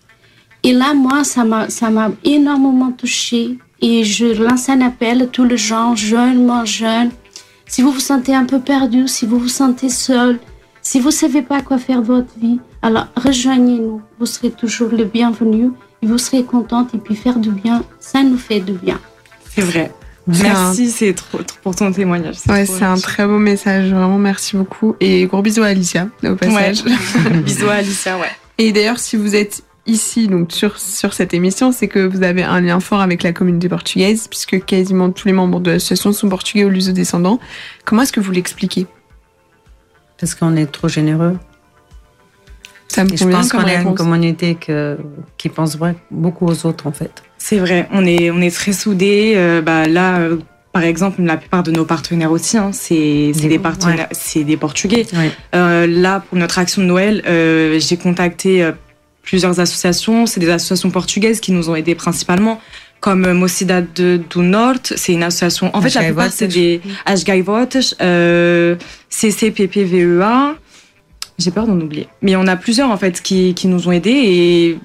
Et là, moi, ça m'a, ça m'a énormément touchée. Et je lance un appel à tous les gens, jeunes, moins jeunes. Si vous vous sentez un peu perdu, si vous vous sentez seul, si vous ne savez pas quoi faire de votre vie, alors rejoignez-nous. Vous serez toujours le bienvenu et vous serez contente. Et puis faire du bien, ça nous fait du bien. C'est vrai. Merci, c'est trop, trop pour ton témoignage. C'est ouais, c'est gentil. Un très beau message. Vraiment, merci beaucoup. Et gros bisous à Alicia, au passage. Ouais. Bisous à Alicia, ouais. Et d'ailleurs, si vous êtes ici, donc sur, sur cette émission, c'est que vous avez un lien fort avec la communauté portugaise, puisque quasiment tous les membres de l'association sont portugais ou luso-descendants. Comment est-ce que vous l'expliquez ? Parce qu'on est trop généreux. Ça me Et je pense qu'on est une communauté que, qui pense vraiment beaucoup aux autres, en fait. C'est vrai, on est, on est très soudés. Euh, bah, là, euh, par exemple, la plupart de nos partenaires aussi, hein, c'est, c'est, des partenaires, ouais. c'est des Portugais. Ouais. Euh, là, pour notre action de Noël, euh, j'ai contacté euh, plusieurs associations. C'est des associations portugaises qui nous ont aidés principalement, comme Mocidade do Norte. C'est une association... En fait, la plupart, c'est des As Gaivotas, euh, C C P P V E A... J'ai peur d'en oublier. Mais on a plusieurs, en fait, qui, qui nous ont aidés et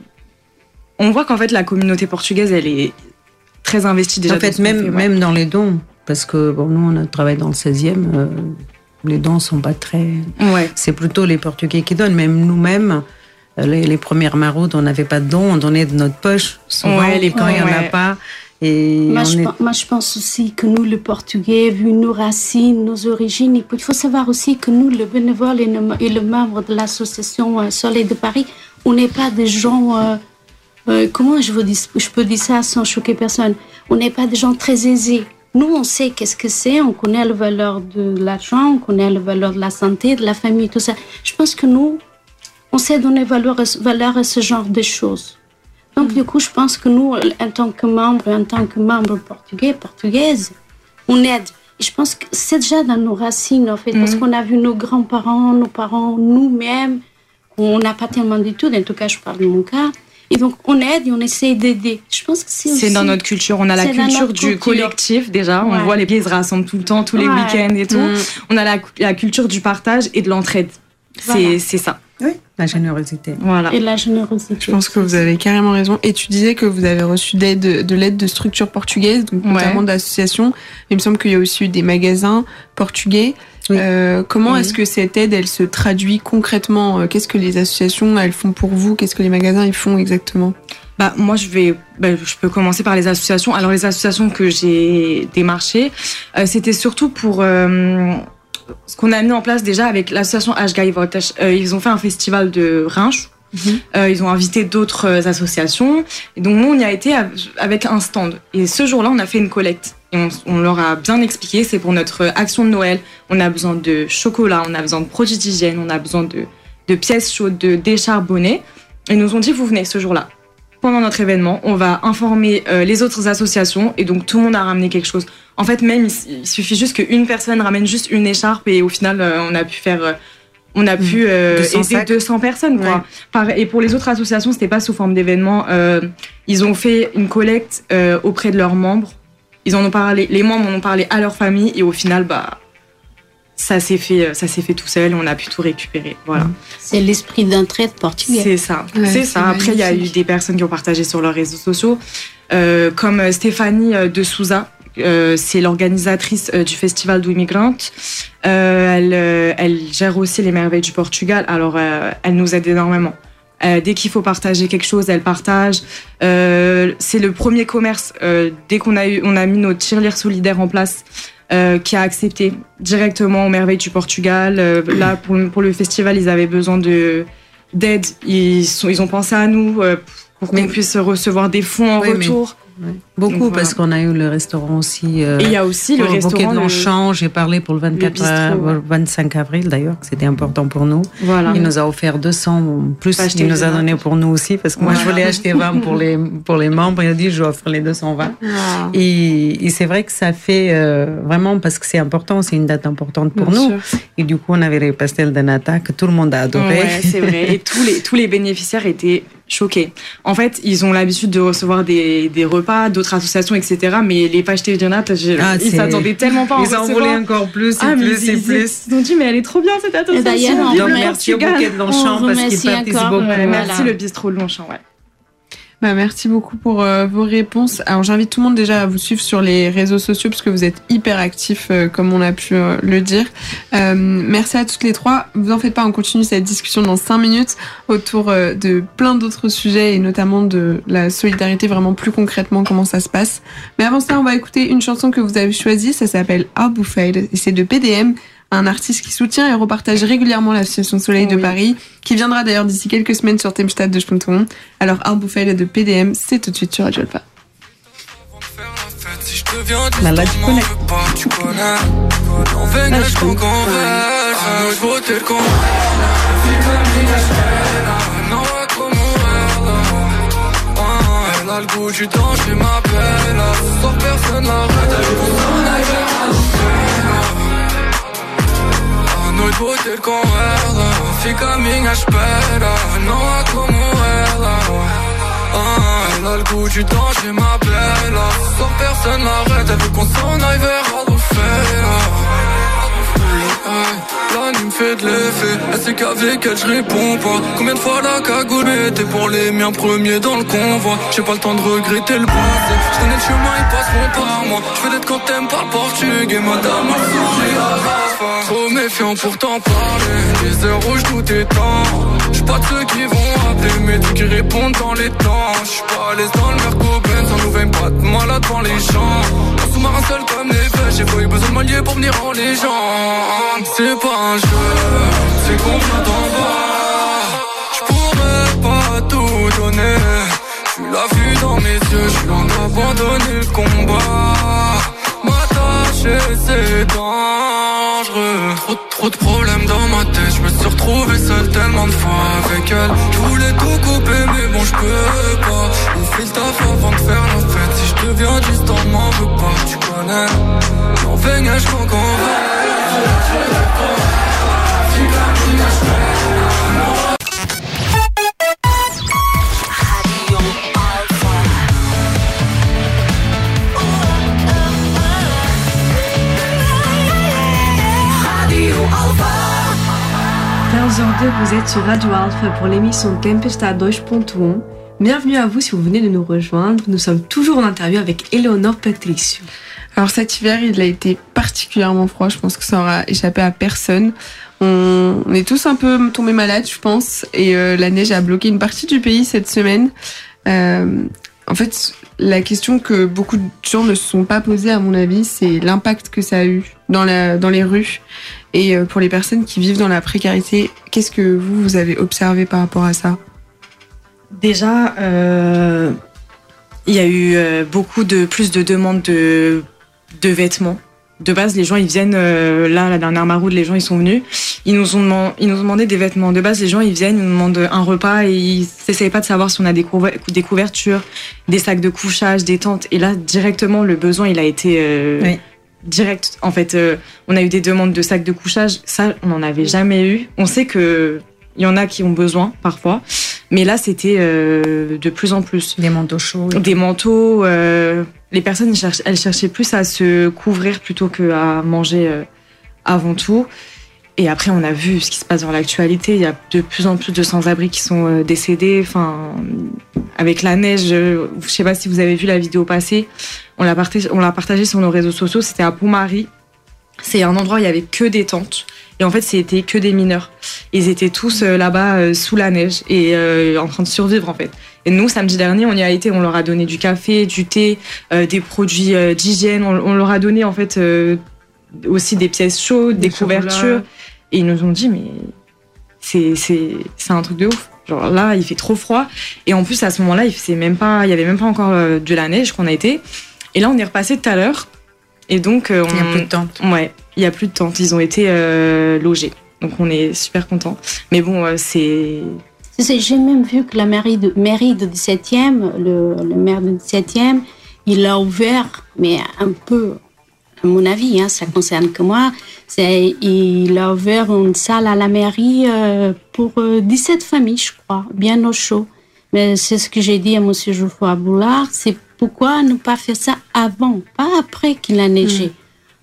on voit qu'en fait, la communauté portugaise, elle est très investie déjà. En fait, même, fait, ouais. même dans les dons, parce que bon, nous, on travaille dans le seizième, euh, les dons sont pas très... Ouais. C'est plutôt les Portugais qui donnent. Même nous-mêmes, les, les premières maraudes, on n'avait pas de dons, on donnait de notre poche, souvent, ouais, les quand il n'y en a pas. Et moi, je, est... moi, je pense aussi que nous, le Portugais, vu nos racines, nos origines, il faut savoir aussi que nous, le bénévole et le, et le membre de l'association euh, Soleil de Paris, on n'est pas des gens... Euh, euh, comment je, vous dis, je peux dire ça sans choquer personne? On n'est pas des gens très aisés. Nous, on sait qu'est-ce que c'est, on connaît la valeur de l'argent, on connaît la valeur de la santé, de la famille, tout ça. Je pense que nous, on sait donner valeur, valeur à ce genre de choses. Donc, du coup, je pense que nous, en tant que membres, en tant que membres portugais, portugaises, on aide. Et je pense que c'est déjà dans nos racines, en fait, mmh. parce qu'on a vu nos grands-parents, nos parents, nous-mêmes, on n'a pas tellement d'études, en tout cas, je parle de mon cas. Et donc, on aide et on essaie d'aider. Je pense que c'est aussi... C'est dans notre culture. On a la culture du culture. collectif, déjà. Ouais. On voit les pieds se rassemblent tout le temps, tous les ouais. week-ends et tout. Mmh. On a la, la culture du partage et de l'entraide. Voilà. C'est, c'est ça. Oui, la générosité. Voilà. Et la générosité. Je pense que vous avez carrément raison. Et tu disais que vous avez reçu d'aide, de l'aide de structures portugaises, donc notamment ouais. d'associations. Il me semble qu'il y a aussi eu des magasins portugais. Oui. Euh, comment oui. est-ce que cette aide, elle se traduit concrètement? Qu'est-ce que les associations, elles font pour vous? Qu'est-ce que les magasins, ils font exactement? Bah, moi, je vais, bah, je peux commencer par les associations. Alors, les associations que j'ai démarchées, euh, c'était surtout pour... Euh, ce qu'on a mis en place déjà avec l'association As Gaivotas, euh, ils ont fait un festival de Rinche. Mm-hmm. Euh, ils ont invité d'autres euh, associations. Et donc, nous, on y a été avec un stand. Et ce jour-là, on a fait une collecte. Et on, on leur a bien expliqué, c'est pour notre action de Noël. On a besoin de chocolat, on a besoin de produits d'hygiène, on a besoin de, de pièces chaudes, de décharbonnées. Et ils nous ont dit, vous venez ce jour-là. Pendant notre événement, on va informer euh, les autres associations et donc tout le monde a ramené quelque chose. En fait, même, il, il suffit juste qu'une personne ramène juste une écharpe et au final, euh, on a pu faire... Euh, on a pu euh, aider deux cents personnes, quoi. Ouais. Par, et pour les autres associations, c'était pas sous forme d'événement. Euh, ils ont fait une collecte euh, auprès de leurs membres. Ils en ont parlé, les membres en ont parlé à leur famille et au final, bah... Ça s'est fait, ça s'est fait tout seul, on a pu tout récupérer. Voilà. C'est l'esprit d'entraide portugais. C'est ça, ouais, c'est, c'est ça. Après, il y a eu des personnes qui ont partagé sur leurs réseaux sociaux, euh, comme Stéphanie de Souza, euh, c'est l'organisatrice euh, du Festival do Imigrante. Euh, elle, euh, elle gère aussi les merveilles du Portugal. Alors, euh, elle nous aide énormément. Euh, dès qu'il faut partager quelque chose, elle partage. Euh, c'est le premier commerce. Euh, dès qu'on a eu, on a mis nos tirelires solidaires en place. Euh, qui a accepté directement aux merveilles du Portugal. Euh, là, pour, pour le festival, ils avaient besoin de, d'aide. Ils, sont, ils ont pensé à nous euh, pour qu'on mais, puisse recevoir des fonds en oui, retour. Mais, ouais. Beaucoup, donc, voilà. Parce qu'on a eu le restaurant aussi. Euh, Et il y a aussi le restaurant. De Longchamp, j'ai parlé pour le vingt-quatre, euh, ouais. vingt-cinq avril d'ailleurs, que c'était important pour nous. Voilà. Il nous a offert deux cents, plus il nous a donné pour nous aussi, parce que voilà. Moi je voulais acheter vingt pour les, pour les membres, il a dit je vais offrir les deux cent vingt. Ah. Et, et c'est vrai que ça fait euh, vraiment, parce que c'est important, c'est une date importante pour Bien nous. Sûr. Et du coup, on avait les pastels de nata que tout le monde a adoré. Ouais, c'est vrai. Et tous les, tous les bénéficiaires étaient choqués. En fait, ils ont l'habitude de recevoir des, des repas, d'autres associations, et cetera. Mais les pastel de nata, ah, ils s'attendaient tellement pas à en recevoir. Ils en voulaient encore plus et ah, plus et ils, plus. Ils ont dit, mais elle est trop bien cette association. D'ailleurs, donc, merci au bouquet de Longchamp parce qu'ils participent beaucoup. Ouais, merci voilà. Le bistrot de Longchamp, ouais. Bah, merci beaucoup pour euh, vos réponses. Alors j'invite tout le monde déjà à vous suivre sur les réseaux sociaux parce que vous êtes hyper actifs euh, comme on a pu euh, le dire. Euh, merci à toutes les trois. Vous en faites pas, on continue cette discussion dans cinq minutes autour euh, de plein d'autres sujets et notamment de la solidarité vraiment plus concrètement comment ça se passe. Mais avant ça, on va écouter une chanson que vous avez choisie. Ça s'appelle Albufeira et c'est de P D M. Un artiste qui soutient et repartage régulièrement l'association Soleil oui. de Paris, qui viendra d'ailleurs d'ici quelques semaines sur Tempestade de Sponton. Alors, Albufeira de P D M, c'est tout de suite sur Radio Alpha. Là, là, tu connais. Tu connais. Là, je connais. non è come elle. Ah, elle a le goût du danger, ma belle. Sans personne l'arrête, elle veut qu'on s'en aille vers l'océan. A noi due del converda, fica minha espera, não é como ela. Ah, elle a le goût du danger, ma belle. Sans personne l'arrête, elle veut qu'on s'en aille vers l'océan. La nuit me fait de l'effet, elle sait qu'avec elle je réponds pas. Combien de fois la cagoule était pour les miens premiers dans le convoi. J'ai pas le temps de regretter le passé, je connais le chemin, ils passeront par moi. Je fais d'être quand t'aimes parle portugais, madame a souri à la fin. Trop méfiant pour t'en parler, les heures où je doutais tant. J'suis pas de ceux qui vont appeler, mais ceux qui répondent dans les temps. J'suis pas à l'aise dans le Merco-Benz, on nous veille pas de malade dans les champs. En sous-marin seul comme les pêches, j'ai pas eu besoin de m'allier pour venir en légende. C'est pas un jeu, c'est qu'on vient d'en bas. J'pourrais pas tout donner, j'suis la vue dans mes yeux, j'suis en abandonner le combat. M'attacher c'est dangereux. Trop, trop de problèmes dans ma tête, j'me suis retrouvé seul tellement de fois avec elle. J'voulais tout couper mais bon j'peux pas. On fait le taf avant de faire la fête. Si j'deviens distant m'en veux pas, tu connais. J'en venais j'crois qu'on va. quinze heures deux, vous êtes sur Radio Alpha pour l'émission Tempestade deux point un. Bienvenue à vous si vous venez de nous rejoindre. Nous sommes toujours en interview avec Eleonore Patricio. Alors cet hiver, il a été particulièrement froid. Je pense que ça aura échappé à personne. On, on est tous un peu tombés malades, je pense. Et euh, la neige a bloqué une partie du pays cette semaine. Euh, en fait, la question que beaucoup de gens ne se sont pas posée, à mon avis, c'est l'impact que ça a eu dans, la, dans les rues. Et euh, pour les personnes qui vivent dans la précarité, qu'est-ce que vous, vous avez observé par rapport à ça ? Déjà, euh, il y a eu euh, beaucoup de plus de demandes de, de vêtements. De base, les gens, ils viennent, euh, là, la dernière Maroude, les gens, ils sont venus. Ils nous ont, demandé, ils nous ont demandé des vêtements. De base, les gens, ils viennent, ils nous demandent un repas et ils n'essayent pas de savoir si on a des, couver- des couvertures, des sacs de couchage, des tentes. Et là, directement, le besoin, il a été euh, oui. direct. En fait, euh, on a eu des demandes de sacs de couchage. Ça, on n'en avait jamais eu. On sait qu'il y en a qui ont besoin, parfois. Mais là, c'était euh, de plus en plus. Des manteaux chauds. Des manteaux. Euh, les personnes, elles cherchaient, elles cherchaient plus à se couvrir plutôt qu'à manger euh, avant tout. Et après, on a vu ce qui se passe dans l'actualité. Il y a de plus en plus de sans-abri qui sont euh, décédés. Enfin, avec la neige, euh, je ne sais pas si vous avez vu la vidéo passer. On l'a partagée, on l'a partagée sur nos réseaux sociaux. C'était à Pont-Marie. C'est un endroit où il y avait que des tentes. Et en fait, c'était que des mineurs. Ils étaient tous euh, là-bas euh, sous la neige et euh, en train de survivre en fait. Et nous, samedi dernier, on y a été, on leur a donné du café, du thé, euh, des produits euh, d'hygiène. On, on leur a donné en fait euh, aussi des pièces chaudes, des, des couvertures. Et ils nous ont dit, mais c'est, c'est, c'est un truc de ouf. Genre là, il fait trop froid. Et en plus, à ce moment-là, il faisait même pas, il y avait même pas encore euh, de la neige qu'on a été. Et là, on est repassé tout à l'heure. Et donc, euh, on... il n'y a plus de tentes. Ouais, il n'y a plus de tentes. Ils ont été euh, logés. Donc, on est super contents. Mais bon, euh, c'est... c'est... J'ai même vu que la mairie de, mairie de dix-septième, le, le maire de dix-septième, il a ouvert, mais un peu, à mon avis, hein, ça concerne que moi, c'est, il a ouvert une salle à la mairie euh, pour euh, dix-sept familles, je crois, bien au chaud. Mais c'est ce que j'ai dit à M. Geoffroy Boulard, c'est pourquoi ne pas faire ça avant, pas après qu'il a neigé. Mmh.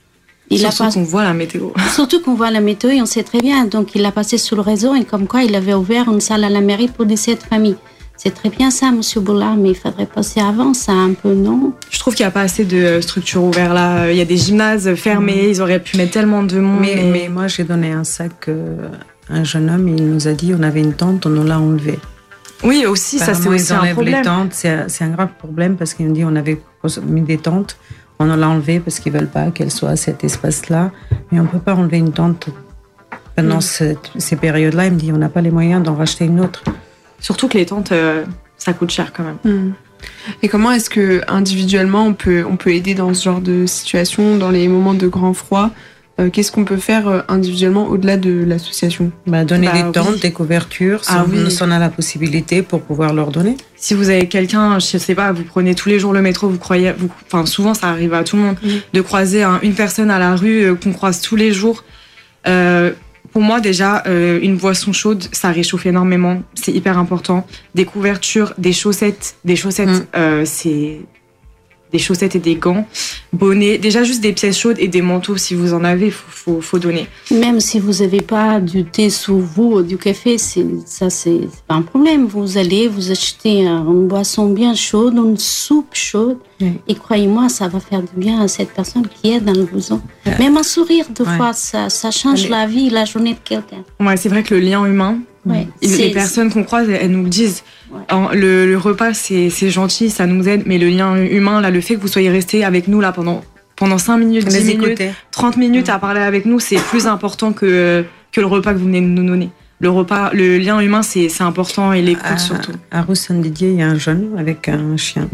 Il Surtout a pas... qu'on voit la météo. Surtout qu'on voit la météo et on sait très bien. Donc il a passé sur le réseau et comme quoi il avait ouvert une salle à la mairie pour dix-sept familles. C'est très bien ça, M. Boulard, mais il faudrait passer avant ça un peu, non ? Je trouve qu'il n'y a pas assez de structures ouvertes là. Il y a des gymnases fermés, mmh. ils auraient pu mettre tellement de monde. Mais, et... mais moi j'ai donné un sac à un jeune homme, il nous a dit on avait une tente, on nous l'a enlevée. Oui, aussi, ça c'est aussi un problème. Les tentes, c'est, c'est un grave problème parce qu'ils nous disent on avait mis des tentes, on l'a enlevé parce qu'ils ne veulent pas qu'elle soit à cet espace-là. Mais on ne peut pas enlever une tente pendant mmh. cette, ces périodes-là. Il me dit on n'a pas les moyens d'en racheter une autre. Surtout que les tentes, euh, ça coûte cher quand même. Mmh. Et comment est-ce que individuellement on peut, on peut aider dans ce genre de situation, dans les moments de grand froid ? euh, qu'est-ce qu'on peut faire euh, individuellement au-delà de l'association? Bah, donner Bah, des temps, oui. des couvertures, si Ah on, oui. si on a la possibilité pour pouvoir leur donner. Si vous avez quelqu'un, je sais pas, vous prenez tous les jours le métro, vous croyez, vous, enfin souvent ça arrive à tout le monde, Oui. de croiser un- une personne à la rue euh, qu'on croise tous les jours. Euh, pour moi déjà, euh, une boisson chaude, ça réchauffe énormément, c'est hyper important. Des couvertures, des chaussettes, des chaussettes, Mm. euh, c'est des chaussettes et des gants, bonnets, déjà juste des pièces chaudes et des manteaux si vous en avez, faut, faut, faut donner. Même si vous n'avez pas du thé sous vous ou du café, c'est, ça c'est c'est pas un problème. Vous allez, vous achetez un- une boisson bien chaude, une soupe chaude, Oui. et croyez-moi, ça va faire du bien à cette personne qui est dans le besoin. Ouais. Même un sourire, de Ouais. fois, ça, ça change Allez. la vie, la journée de quelqu'un. Ouais, c'est vrai que le lien humain, Ouais. les C'est- personnes qu'on croise, elles, elles nous le disent. Ouais. En- le, le repas, c'est c'est gentil, ça nous aide, mais le lien humain, là, le fait que vous soyez resté avec nous là pendant pendant cinq minutes, dix Les minutes, écouter. trente minutes à parler avec nous, c'est plus important que que le repas que vous venez de nous donner. Le repas, le lien humain, c'est c'est important et l'écoute À, surtout. à rue Saint-Didier, il y a un jeune avec un chien.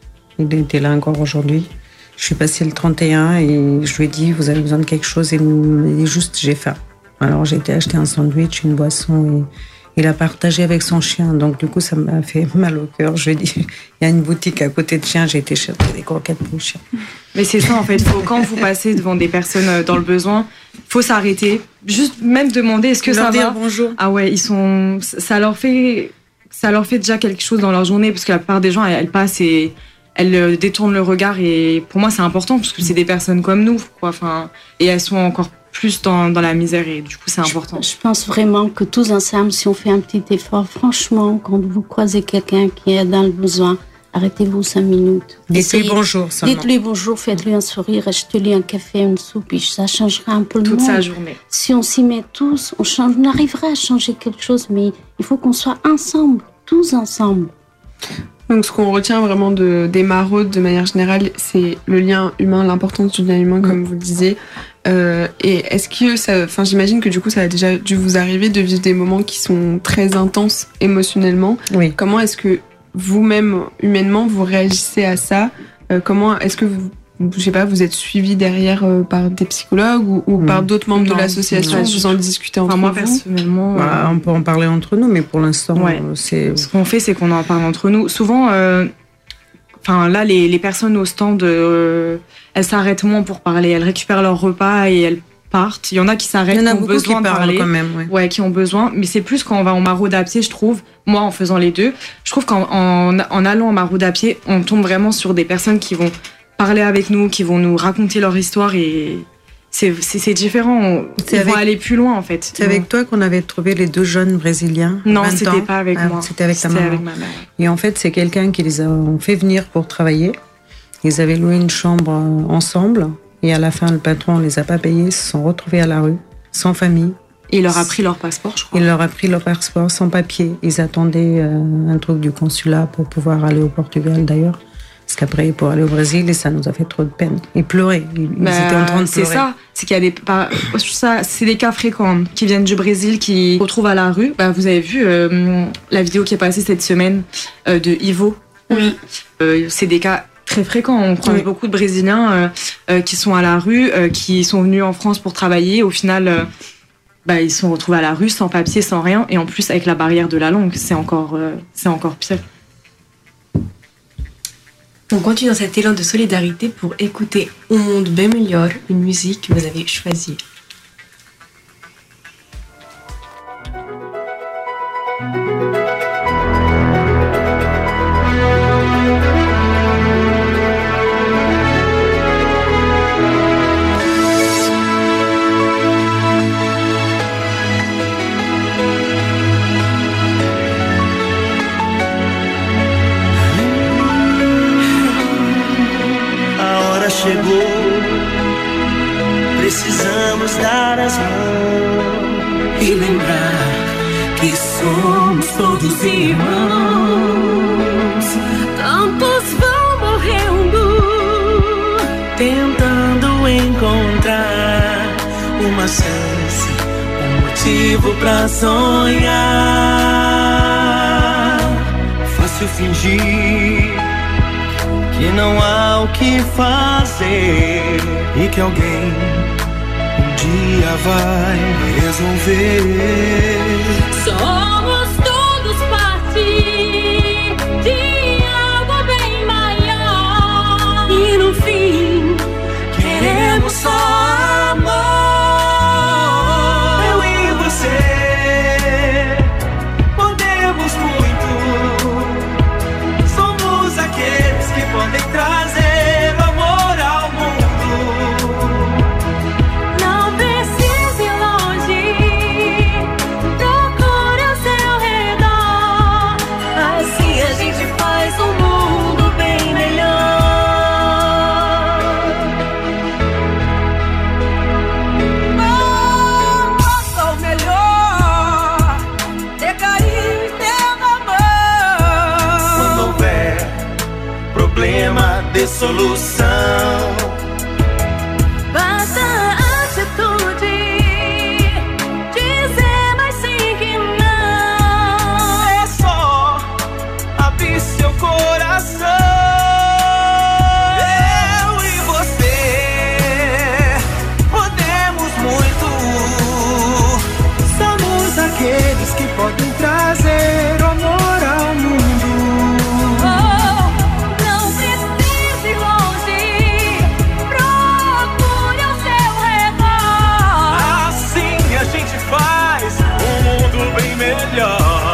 Il était là encore aujourd'hui. Je suis passée le trente et un et je lui ai dit, vous avez besoin de quelque chose? Et il m'a dit juste, j'ai faim. Alors j'ai été acheter un sandwich, une boisson et il a partagé avec son chien. Donc du coup, ça m'a fait mal au cœur. Je lui ai dit, il y a une boutique à côté de chien, j'ai été chercher des croquettes pour le chien. Mais c'est ça en fait, faut, quand vous passez devant des personnes euh, dans le besoin, faut s'arrêter, juste même demander est-ce que Leur ça dire va. bonjour. Ah ouais, ils sont, ça leur fait, ça leur fait déjà quelque chose dans leur journée parce que la plupart des gens, elles, elles passent et elles euh, détournent le regard et pour moi c'est important parce que c'est des personnes comme nous, quoi. Enfin, et elles sont encore plus dans, dans la misère et du coup c'est important. Je pense vraiment que tous ensemble, si on fait un petit effort, franchement, quand vous croisez quelqu'un qui est dans le besoin, arrêtez-vous cinq minutes. Dites-lui Essayez- bonjour seulement. Dites-lui bonjour, faites-lui un sourire, achetez-lui un café, une soupe, et ça changera un peu le Toute monde. sa journée. Si on s'y met tous, on, change, on arrivera à changer quelque chose, mais il faut qu'on soit ensemble, tous ensemble. Donc, ce qu'on retient vraiment de, des maraudes de manière générale, c'est le lien humain, l'importance du lien humain, comme vous le disiez. Euh, et est-ce que ça, enfin, j'imagine que du coup, ça a déjà dû vous arriver de vivre des moments qui sont très intenses émotionnellement. Oui. Comment est-ce que vous-même, humainement, vous réagissez à ça? Euh, comment est-ce que vous, je sais pas, vous êtes suivi derrière euh, par des psychologues ou, ou Mm. par d'autres membres Non, de l'association? non. Vous en discutez entre Enfin, moi vous? personnellement, Bah, euh, on peut en parler entre nous, mais pour l'instant, Ouais. euh, c'est... ce qu'on fait, c'est qu'on en parle entre nous. Souvent, euh, enfin là, les, les personnes au stand, euh, elles s'arrêtent moins pour parler. Elles récupèrent leur repas et elles partent. Il y en a qui s'arrêtent, Il y en a qui ont beaucoup besoin qui de parlent parler. quand même, ouais. Ouais, qui ont besoin. Mais c'est plus quand on va en maraude à pied, je trouve. Moi, en faisant les deux, je trouve qu'en en, en allant en maraude à pied, on tombe vraiment sur des personnes qui vont parler avec nous, qui vont nous raconter leur histoire et c'est c'est- c'est différent. On, C'est ils vont avec- aller plus loin en fait. C'est avec toi qu'on avait trouvé les deux jeunes brésiliens. Non, vingt c'était ans. pas avec Ah, moi. C'était avec ta C'était maman. avec ma mère. Et en fait, c'est quelqu'un qui les a fait venir pour travailler. Ils avaient loué une chambre euh, ensemble. Et à la fin, le patron ne les a pas payés. Ils se sont retrouvés à la rue, sans famille. Et il leur a pris leur passeport, je crois. Il leur a pris leur passeport sans papier. Ils attendaient euh, un truc du consulat pour pouvoir aller au Portugal d'ailleurs. Parce qu'après, pour aller au Brésil, et ça nous a fait trop de peine. Ils pleuraient. Ils, ils Bah, étaient en train de c'est pleurer. ça, c'est qu'il y a des, par- ça, c'est des cas fréquents qui viennent du Brésil, qui se retrouvent à la rue. Bah, vous avez vu euh, la vidéo qui est passée cette semaine euh, de Ivo. Oui. Euh, c'est des cas très fréquents. On croise Oui. beaucoup de Brésiliens euh, euh, qui sont à la rue, euh, qui sont venus en France pour travailler. Au final, euh, bah, ils se sont retrouvés à la rue, sans papier, sans rien. Et en plus, avec la barrière de la langue, c'est encore, euh, c'est encore pire. On continue dans cet élan de solidarité pour écouter Un Mundo Bem Melhor, une musique que vous avez choisie. A hora chegou, precisamos dar as mãos e lembrar que somos todos irmãos. Tantos vão morrendo, Tentando encontrar uma chance, um motivo pra sonhar. Fácil fingir que não há o que fazer e que alguém um dia vai resolver. Somos todos parte de algo bem maior. E no fim, queremos só amor. Eu e você podemos muito. Somos aqueles que podem trazer amor ao mundo. Não precisa ir longe, procure ao seu redor. Assim a gente faz um mundo bem melhor. Nossa, o melhor é carinho e ter amor. Quando houver problema, dê solução. Basta atitude, dizer mais sim que não. É só abrir seu coração. Eu e você podemos muito. Somos aqueles que podem trazer amor ao mundo. Oh, não precisa ir longe, procure ao seu redor. Assim a gente faz um mundo bem melhor.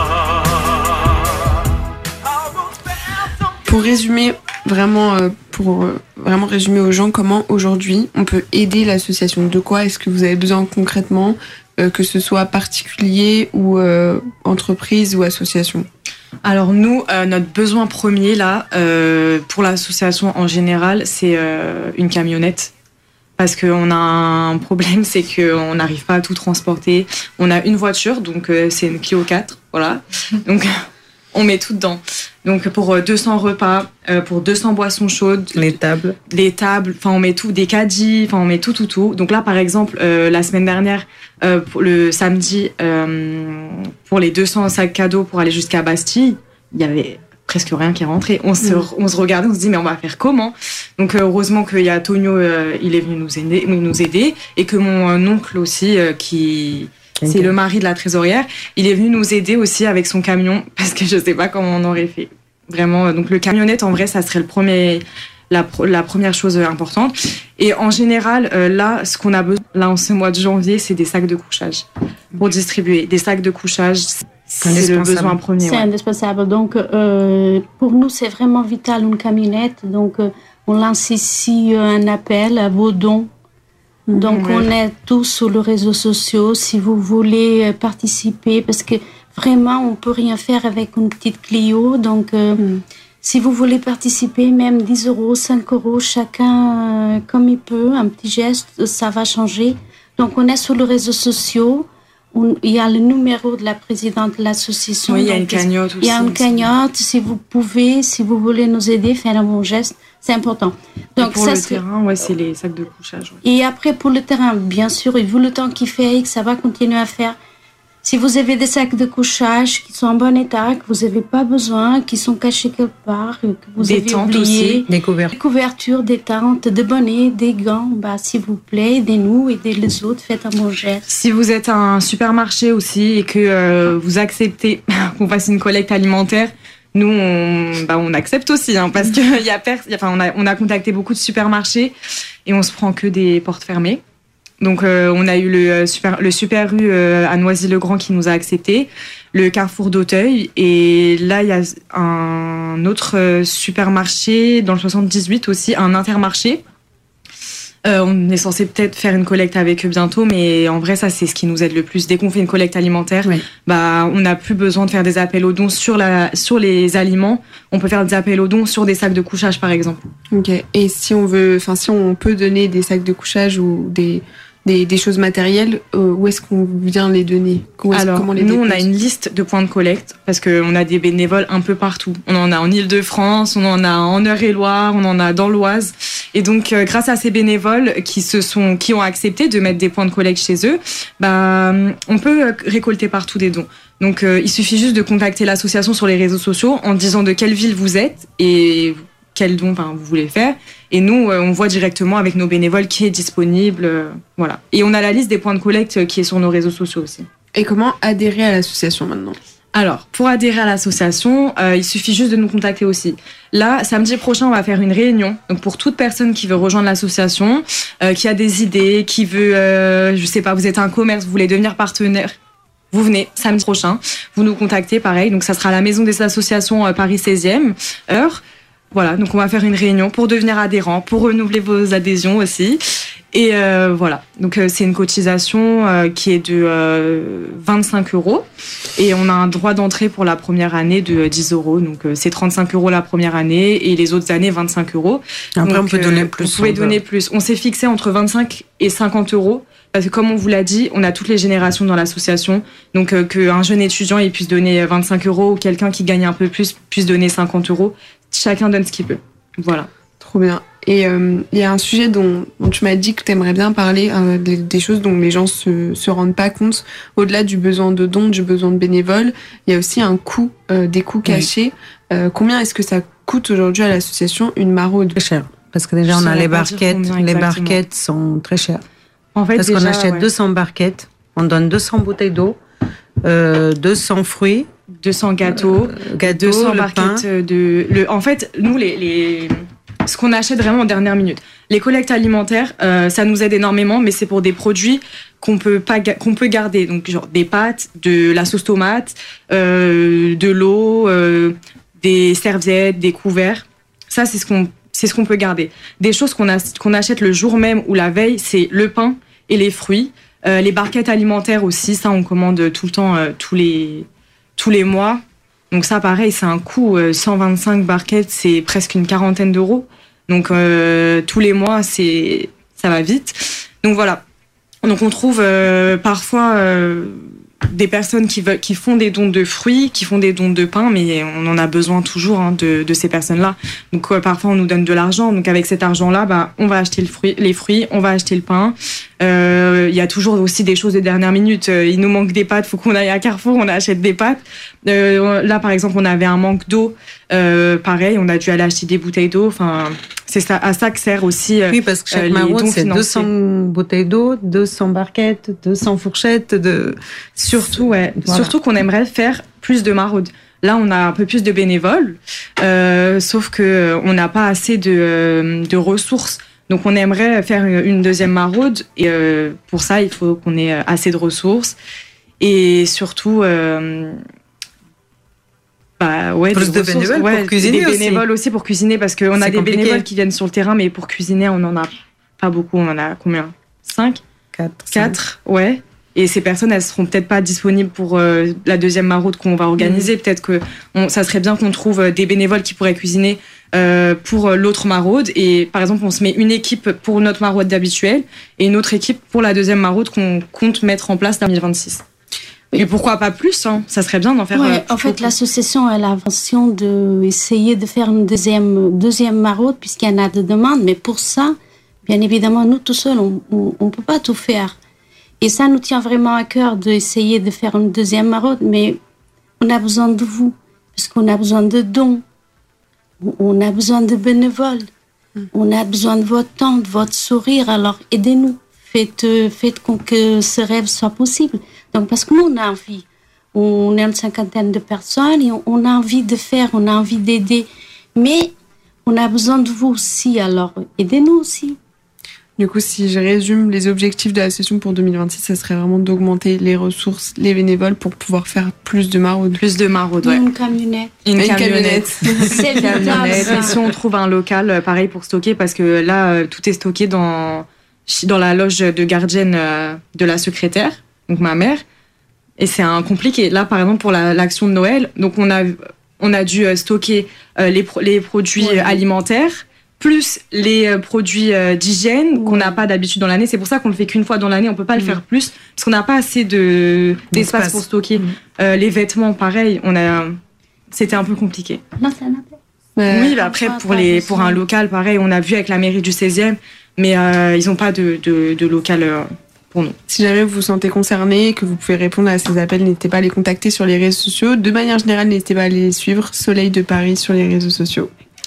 Pour résumer, vraiment, euh, pour euh, vraiment résumer aux gens comment aujourd'hui on peut aider l'association. De quoi est-ce que vous avez besoin concrètement, euh, que ce soit particulier ou euh, entreprise ou association? Alors nous, euh, notre besoin premier là, euh, pour l'association en général, c'est euh, une camionnette. Parce qu'on a un problème, c'est qu'on n'arrive pas à tout transporter. On a une voiture, donc euh, c'est une Clio quatre, voilà. Donc on met tout dedans. Donc pour euh, deux cents repas, euh, pour deux cents boissons chaudes. Les tables. Les tables, enfin on met tout, des caddies, enfin on met tout, tout, tout. Donc là par exemple, euh, la semaine dernière, euh, pour le samedi, euh, pour les deux cents sacs cadeaux pour aller jusqu'à Bastille, il y avait presque rien qui est rentré. On se, Mm. on se regardait, on se dit mais on va faire comment? Donc euh, heureusement qu'il y a Tonio, euh, il est venu nous aider, nous aider et que mon euh, oncle aussi, euh, qui c'est le mari de la trésorière, il est venu nous aider aussi avec son camion parce que je sais pas comment on aurait fait. Vraiment, euh, donc le camionnette en vrai, ça serait le premier, la, pro- la première chose euh, importante. Et en général, euh, là, ce qu'on a besoin là en ce mois de janvier, c'est des sacs de couchage pour distribuer. Des sacs de couchage, c'est le besoin premier. C'est ouais. indispensable. Donc, euh, pour nous, c'est vraiment vital une camionnette. Donc, euh, on lance ici euh, un appel à vos dons. Donc, Ouais. on est tous sur les réseaux sociaux. Si vous voulez euh, participer, parce que vraiment, on peut rien faire avec une petite Clio. Donc, euh, si vous voulez participer, même dix euros, cinq euros, chacun euh, comme il peut, un petit geste, ça va changer. Donc, on est sur les réseaux sociaux. On- Il y a le numéro de la présidente de l'association. Oui, il y a Donc, une cagnotte Il y a aussi. une cagnotte. Si vous pouvez, si vous voulez nous aider, faire un bon geste, c'est important. Et Donc, pour ça, le c'est- terrain, ouais, c'est les sacs de couchage. ouais. et après, pour le terrain, bien sûr, et vu le temps qu'il fait et que ça va continuer à faire, si vous avez des sacs de couchage qui sont en bon état, que vous n'avez pas besoin, qui sont cachés quelque part, que vous Des avez tentes oublié, aussi. Des couvertures. des couvertures, des tentes, des bonnets, des gants, bah, s'il vous plaît, aidez-nous, aidez les autres, faites un bon geste. Si vous êtes un supermarché aussi et que euh, vous acceptez qu'on fasse une collecte alimentaire, nous on, bah, on accepte aussi hein, parce que y a pers- y a- enfin, on, a, on a contacté beaucoup de supermarchés et on se prend que des portes fermées. Donc euh, on a eu le euh, super, le Super U euh, à Noisy-le-Grand qui nous a accepté, le Carrefour d'Auteuil et là il y a un autre euh, supermarché dans le soixante-dix-huit aussi, un Intermarché. Euh, on est censé peut-être faire une collecte avec eux bientôt, mais en vrai, ça, c'est ce qui nous aide le plus. Dès qu'on fait une collecte alimentaire, bah, on n'a plus besoin de faire des appels aux dons sur, la, sur les aliments. On peut faire des appels aux dons sur des sacs de couchage, par exemple. Ok. Et si on veut, enfin, si on peut donner des sacs de couchage ou des, des, des choses matérielles, euh, où est-ce qu'on vient les donner? Où est-ce- Alors, comment les nous, on a dépose une liste de points de collecte parce qu'on a des bénévoles un peu partout. On en a en Île-de-France, on en a en Eure-et-Loire, on en a dans l'Oise. Et donc, euh, grâce à ces bénévoles qui se sont, qui ont accepté de mettre des points de collecte chez eux, bah, on peut récolter partout des dons. Donc, euh, il suffit juste de contacter l'association sur les réseaux sociaux en disant de quelle ville vous êtes et quel don enfin, vous voulez faire. Et nous, euh, on voit directement avec nos bénévoles qui est disponible. Euh, voilà. Et on a la liste des points de collecte qui est sur nos réseaux sociaux aussi. Et comment adhérer à l'association maintenant ? Alors, pour adhérer à l'association, euh, il suffit juste de nous contacter aussi. Là, samedi prochain, on va faire une réunion. Donc, pour toute personne qui veut rejoindre l'association, euh, qui a des idées, qui veut, euh, je sais pas, vous êtes un commerce, vous voulez devenir partenaire, vous venez samedi prochain. Vous nous contactez, pareil. Donc, ça sera à la Maison des Associations euh, Paris seizième, heure. Voilà, donc on va faire une réunion pour devenir adhérent, pour renouveler vos adhésions aussi. Et euh, voilà, donc euh, c'est une cotisation euh, qui est de euh, vingt-cinq euros. Et on a un droit d'entrée pour la première année de dix euros. Donc euh, c'est trente-cinq euros la première année et les autres années vingt-cinq euros. Après, donc, on peut donner plus. Vous pouvez donner plus. On s'est fixé entre vingt-cinq et cinquante euros. Parce que comme on vous l'a dit, on a toutes les générations dans l'association. Donc euh, qu'un jeune étudiant il puisse donner vingt-cinq euros ou quelqu'un qui gagne un peu plus puisse donner cinquante euros. Chacun donne ce qu'il peut. Voilà. Trop bien. Et il euh, y a un sujet dont, dont tu m'as dit que tu aimerais bien parler, euh, des, des choses dont les gens se, se rendent pas compte. Au-delà du besoin de dons, du besoin de bénévoles, il y a aussi un coût, euh, des coûts cachés. Oui. Euh, combien est-ce que ça coûte aujourd'hui à l'association une maraude ? Très cher. Parce que déjà, je on a les barquettes. Les barquettes sont très chères. En fait, Parce déjà, qu'on achète ouais. deux cents barquettes, on donne deux cents bouteilles d'eau, euh, deux cents fruits, deux cents gâteaux, euh, gâteaux deux cents le barquettes pain. de. Le, en fait, nous, les, les, ce qu'on achète vraiment en dernière minute. Les collectes alimentaires, euh, ça nous aide énormément, mais c'est pour des produits qu'on peut pas, qu'on peut garder. Donc, genre des pâtes, de la sauce tomate, euh, de l'eau, euh, des serviettes, des couverts. Ça, c'est ce qu'on, c'est ce qu'on peut garder. Des choses qu'on, a, qu'on achète le jour même ou la veille, c'est le pain et les fruits. Euh, les barquettes alimentaires aussi, ça, on commande tout le temps, euh, tous les tous les mois. Donc ça, pareil, c'est un coût. Euh, cent vingt-cinq barquettes, c'est presque une quarantaine d'euros. Donc euh, tous les mois, c'est ça va vite. Donc voilà. Donc on trouve euh, parfois euh, des personnes qui veulent, qui font des dons de fruits, qui font des dons de pain, mais on en a besoin toujours hein, de, de ces personnes-là. Donc euh, parfois on nous donne de l'argent. Donc avec cet argent-là, bah on va acheter le fruit, les fruits, on va acheter le pain. Il euh, y a toujours aussi des choses de dernière minute. Euh, il nous manque des pâtes, faut qu'on aille à Carrefour, on achète des pâtes. Euh, là, par exemple, on avait un manque d'eau. Euh, pareil, on a dû aller acheter des bouteilles d'eau. Enfin, c'est ça, à ça que sert aussi. Euh, oui, parce que chaque euh, maraude, c'est deux cents bouteilles d'eau, deux cents barquettes, deux cents fourchettes. De... Surtout, ouais. Voilà. Surtout qu'on aimerait faire plus de maraudes. Là, on a un peu plus de bénévoles, euh, sauf que on n'a pas assez de, euh, de ressources. Donc, on aimerait faire une deuxième maraude. Et euh, pour ça, il faut qu'on ait assez de ressources. Et surtout, euh, bah, ouais, plus de bénévoles ouais, pour cuisiner des aussi. bénévoles aussi pour cuisiner. Parce qu'on a des compliqué. bénévoles qui viennent sur le terrain, mais pour cuisiner, on n'en a pas beaucoup. On en a combien ? Cinq ? Quatre. Quatre, ouais. Et ces personnes, elles seront peut-être pas disponibles pour euh, la deuxième maraude qu'on va organiser. Mmh. Peut-être que on, ça serait bien qu'on trouve des bénévoles qui pourraient cuisiner euh, pour l'autre maraude. Et par exemple, on se met une équipe pour notre maraude habituelle et une autre équipe pour la deuxième maraude qu'on compte mettre en place en deux mille vingt-six. Oui. Et pourquoi pas plus hein. Ça serait bien d'en faire. Ouais, euh, en fait, l'association a l'intention d'essayer de faire une deuxième, deuxième maraude puisqu'il y en a de demandes. Mais pour ça, bien évidemment, nous tout seuls, on ne peut pas tout faire. Et ça nous tient vraiment à cœur d'essayer de faire une deuxième maraude, mais on a besoin de vous, parce qu'on a besoin de dons, on a besoin de bénévoles, mm. on a besoin de votre temps, de votre sourire, alors aidez-nous, faites, faites que ce rêve soit possible. Donc, parce que nous, on a envie, on est une cinquantaine de personnes, et on a envie de faire, on a envie d'aider, mais on a besoin de vous aussi, alors aidez-nous aussi. Du coup, si je résume les objectifs de l'association pour deux mille vingt-six, ça serait vraiment d'augmenter les ressources, les bénévoles pour pouvoir faire plus de maraudes. Plus de maraudes, ouais. Une camionnette. Une, une camionnette. camionnette. C'est une camionnette. Et si on trouve un local, pareil, pour stocker, parce que là, tout est stocké dans, dans la loge de gardienne de la secrétaire, donc ma mère. Et c'est un compliqué. Là, par exemple, pour la, l'action de Noël, donc on a, on a dû stocker les, pro, les produits ouais. alimentaires, plus les euh, produits euh, d'hygiène qu'on n'a pas d'habitude dans l'année. C'est pour ça qu'on le fait qu'une fois dans l'année. On peut pas mmh. le faire plus parce qu'on n'a pas assez de d'espace D'espace. pour stocker. Mmh. Euh, les vêtements, pareil, on a. C'était un peu compliqué. Non, ça n'a pas. Euh, oui, bah après pour les pour un local, pareil, on a vu avec la mairie du seizième, mais euh, ils n'ont pas de de, de local. Euh, pour nous. Si jamais vous vous sentez concerné, que vous pouvez répondre à ces appels, n'hésitez pas à les contacter sur les réseaux sociaux. De manière générale, n'hésitez pas à les suivre. Soleil de Paris sur les réseaux sociaux.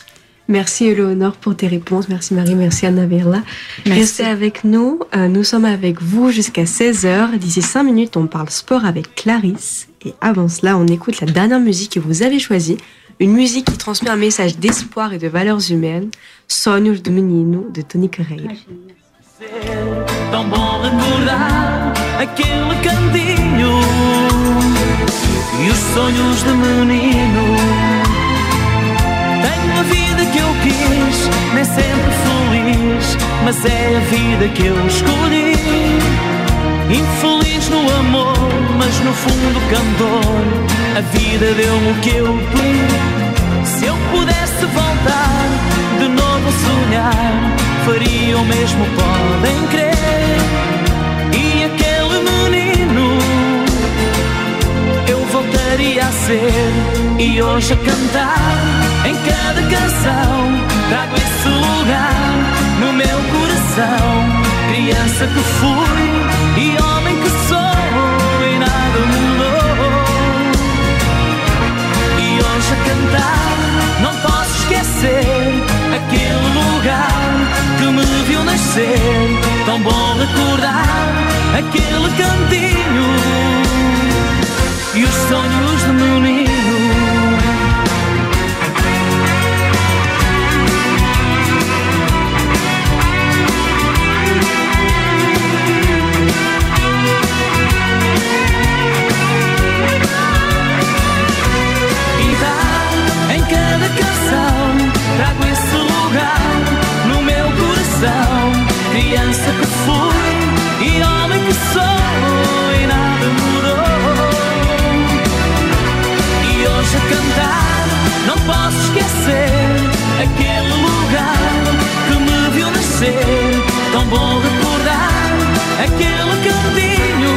Merci Eleonore pour tes réponses. Merci Marie, merci Anna Verla. Restez avec nous. Euh, nous sommes avec vous jusqu'à seize heures. D'ici cinq minutes, on parle sport avec Clarisse. Et avant cela, on écoute la dernière musique que vous avez choisie. Une musique qui transmet un message d'espoir et de valeurs humaines. Sonhos de Menino, de Tony Carreira. Tão bom recordar aquele cantinho e os sonhos de menino. Tenho a vida que eu quis, nem sempre feliz, mas é a vida que eu escolhi. Infeliz no amor, mas no fundo cantor. A vida deu-me o que eu pedi. Se eu pudesse voltar de novo a sonhar, faria o mesmo, podem crer. E aquele menino eu voltaria a ser. E hoje a cantar em cada canção trago esse lugar no meu coração. Criança que fui e homem que sou, e nada mudou. E hoje a cantar não posso esquecer aquele lugar que me viu nascer. Tão bom recordar aquele cantinho e os sonhos de menino. E dá em cada canção, trago esse lugar no meu coração. Criança que fui e homem que sou, e nada mudou. E hoje a cantar não posso esquecer aquele lugar que me viu nascer. Tão bom recordar aquele cantinho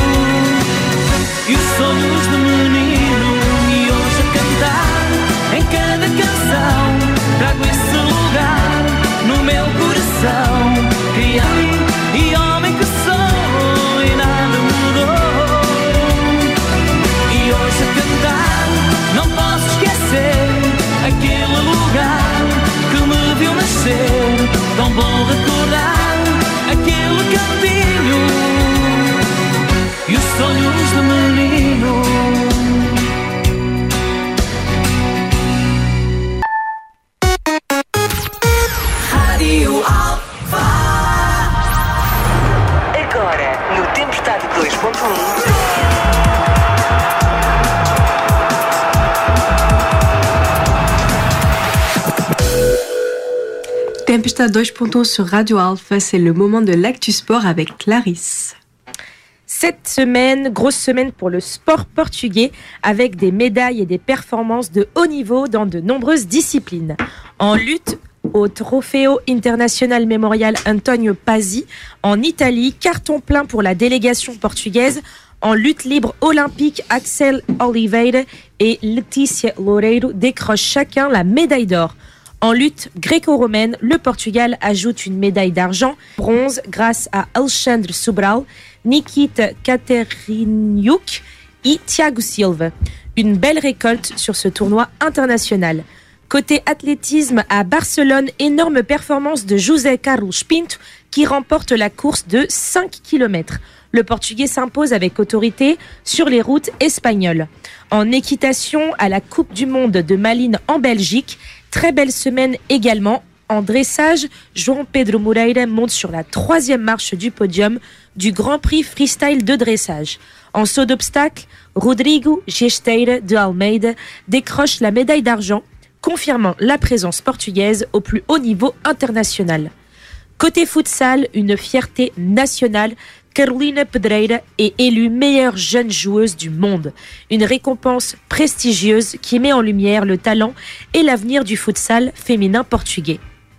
e os sonhos de menino. E hoje a cantar em cada canção trago esse lugar no meu coração. Criança e homem que sou, e nada mudou. E hoje a cantar não posso esquecer aquele lugar que me viu nascer. Tão bom recordar aquele cantinho e os sonhos de menino. Rádio Alfa. Agora, no Tempestade dois ponto um. Tempestade deux point un sur Radio Alpha, c'est le moment de l'actu sport avec Clarisse. Cette semaine, grosse semaine pour le sport portugais avec des médailles et des performances de haut niveau dans de nombreuses disciplines. En lutte, au Trofeo International Memorial Antonio Pazzi, en Italie, carton plein pour la délégation portugaise. En lutte libre olympique, Axel Oliveira et Letícia Loureiro décrochent chacun la médaille d'or. En lutte gréco-romaine, le Portugal ajoute une médaille d'argent, bronze grâce à Alexandre Sobral, Nikita Kateriniuk et Thiago Silva. Une belle récolte sur ce tournoi international. Côté athlétisme, à Barcelone, énorme performance de José Carlos Pinto qui remporte la course de cinq kilomètres. Le Portugais s'impose avec autorité sur les routes espagnoles. En équitation, à la Coupe du Monde de Malines en Belgique, très belle semaine également. En dressage, João Pedro Moreira monte sur la troisième marche du podium du Grand Prix freestyle de dressage. En saut d'obstacle, Rodrigo Gesteira de Almeida décroche la médaille d'argent, confirmant la présence portugaise au plus haut niveau international. Côté futsal, une fierté nationale, Carolina Pedreira est élue meilleure jeune joueuse du monde. Une récompense prestigieuse qui met en lumière le talent et l'avenir du futsal féminin portugais.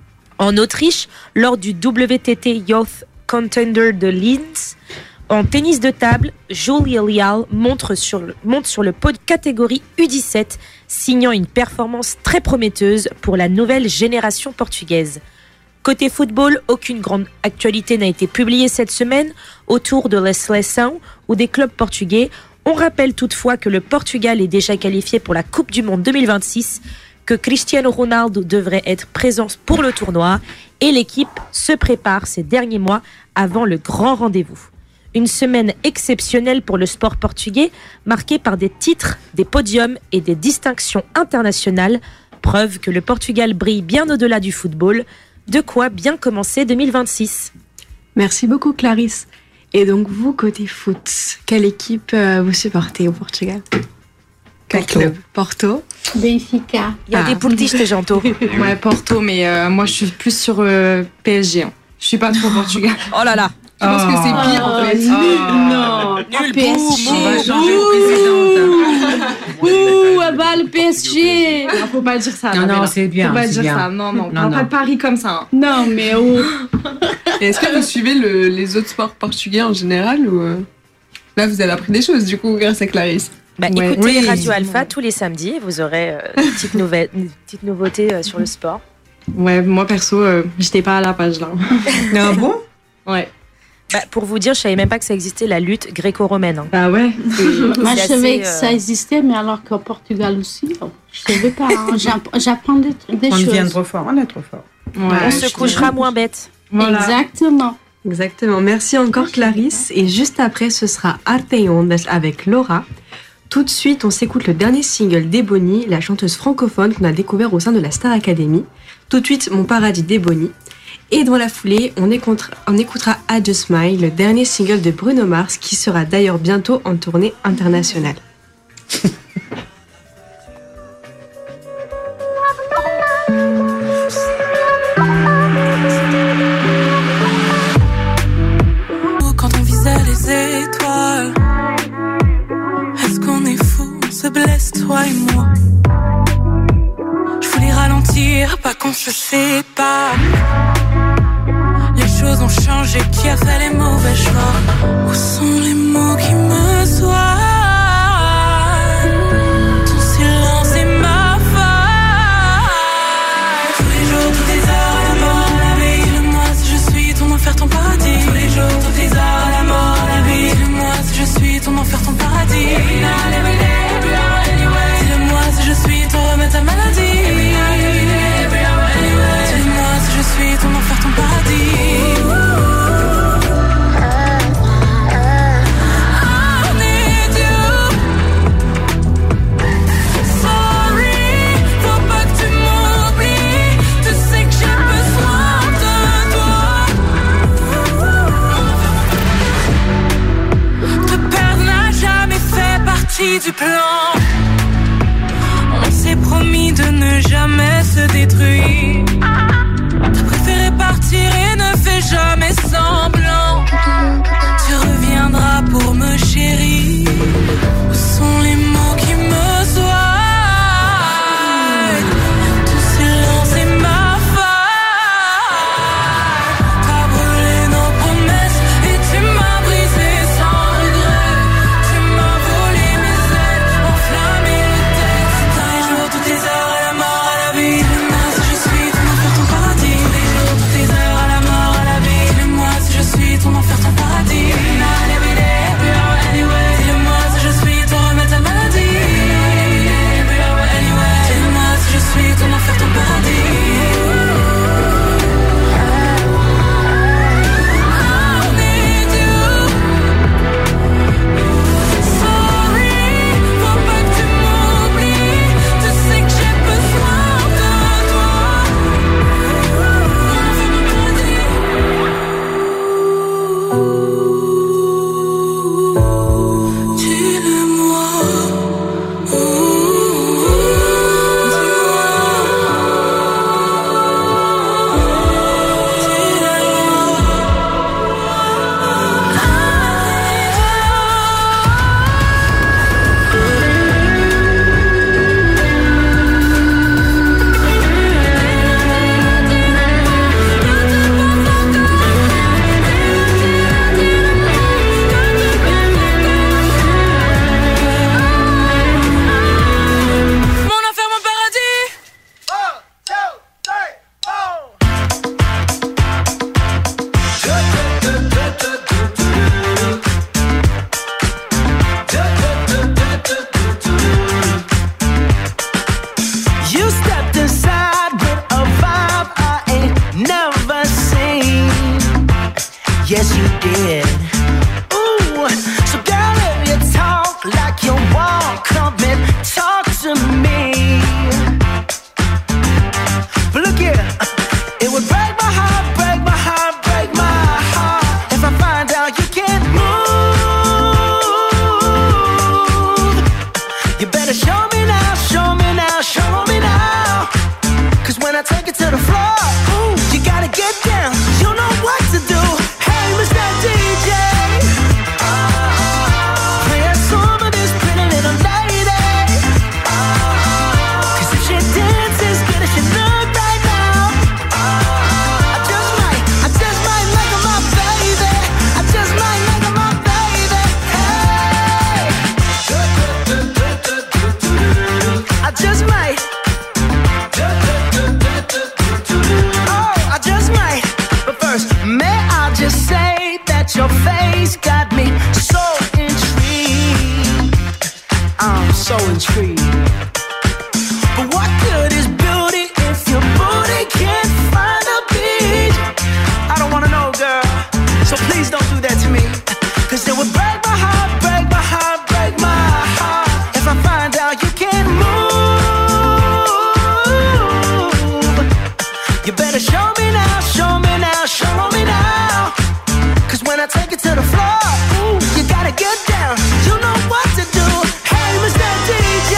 En Autriche, lors du W T T Youth Contender de Linz, en tennis de table, Julia Leal monte sur le, monte sur le podium catégorie U dix-sept, signant une performance très prometteuse pour la nouvelle génération portugaise. Côté football, aucune grande actualité n'a été publiée cette semaine autour de la séleção ou des clubs portugais. On rappelle toutefois que le Portugal est déjà qualifié pour la Coupe du Monde deux mille vingt-six, que Cristiano Ronaldo devrait être présent pour le tournoi et l'équipe se prépare ces derniers mois avant le grand rendez-vous. Une semaine exceptionnelle pour le sport portugais, marquée par des titres, des podiums et des distinctions internationales, preuve que le Portugal brille bien au-delà du football. De quoi bien commencer deux mille vingt-six. Merci beaucoup Clarisse. Et donc vous, côté foot, quelle équipe euh, vous supportez au Portugal? Quel Porto. club? Porto. Benfica. Il y a Ah. des Portistes, j'entends. Ouais, Porto, mais euh, moi je suis plus sur euh, P S G. Hein. Je suis pas trop Portugal. Oh là là. Je pense que c'est pire en fait. Non, Nul, P S boum, G. on va changer de présidente. Ouh, ah bah le P S G. Non, faut pas dire ça. Non, non, Bella. c'est bien, Faut pas c'est dire bien. ça. Non, non, Non, parle non. pas de Paris comme ça. Hein. Non, mais oh. Et est-ce que vous suivez le- les autres sports portugais en général ou euh, là vous avez appris des choses du coup grâce à Clarisse? Bah, Ouais. écoutez Oui. Radio Alpha tous les samedis, vous aurez euh, une, petite nouvelle, une petite nouveauté euh, sur le sport. Ouais, moi perso, euh, j'étais pas à la page là. Ah bon? Ouais. Bah, pour vous dire, je savais même pas que ça existait la lutte gréco-romaine. Hein. Bah ouais. Moi, je C'est savais assez, que euh, ça existait, mais alors qu'au Portugal aussi, oh, je savais pas. Hein. J'app- J'apprends des, des On choses. devient trop fort, on est trop fort. Ouais. On se couchera moins bête. Voilà. Exactement. Exactement. Merci encore Clarisse. Et juste après, ce sera Arte y Ondas avec Laura. Tout de suite, on s'écoute le dernier single d'Ebony, la chanteuse francophone qu'on a découvert au sein de la Star Academy. Tout de suite, Mon paradis d'Ebony. Et dans la foulée, on écoutera, on écoutera I Just Smile, le dernier single de Bruno Mars, qui sera d'ailleurs bientôt en tournée internationale. Quand on visait les étoiles, est-ce qu'on est fou, on se blesse toi et moi. Je voulais ralentir, pas qu'on se sépare. Les choses ont changé, qui a fait les mauvais choix? Où sont les mots qui me soignent? Ton silence est ma faille. Tous les jours, toutes les heures, à la mort, à la vie. Dis-le-moi si je suis ton enfer, ton paradis. Tous les jours, toutes les heures, à la mort, à la vie. Dis-le-moi si je suis ton enfer, ton paradis. Dis-le-moi si je suis ton remède, ta maladie. Dis-le-moi si je suis ton enfer, ton paradis. Du plan, on s'est promis de ne jamais se détruire. T'as préféré partir et ne fais jamais semblant. Tu reviendras pour me chérir. Où sont les mots qui me soignent? Ton silence est ma faille. T'as brûlé nos promesses et tu m'as brisé sans regret. Tu m'as volé mes ailes, enflammé le texte. Tous les jours, toutes les heures, à la mort, à la vie. Dis-le-moi si je suis ton enfer, ton paradis. Tous les jours, toutes les heures, à la mort, à la vie. Dis-le-moi si je suis ton enfer, ton paradis. Dis-le-moi You better show me now, show me now, show me now. Cause when I take it to the floor, ooh, you gotta get down. You know what to do. Hey, Mister D J, play a song for this pretty little lady. Cause if she dances good as she look right now, I just might, I just might make her my baby. I just might make her my baby. Hey, I just might. Oh, I just might. But first, may I just say that your face got me so intrigued. I'm so intrigued. But what good is beauty if your booty can't find a beat? I don't wanna know, girl, so please don't do that to me. Cause it would break my heart, break my heart, break my heart if I find out you can't move. You better show me now, show me now, show me now. Cause when I take it to the floor, ooh, you gotta get down. You know what to do. Hey, Mister D J,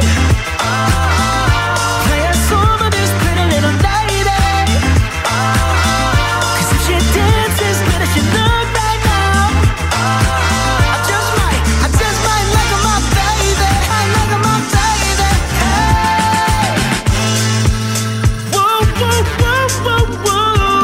play a song for this pretty little lady. Cause if she dances good as she look right now, I just might, I just might make her my baby. I make her my baby. Hey, whoa, whoa, whoa, whoa, whoa.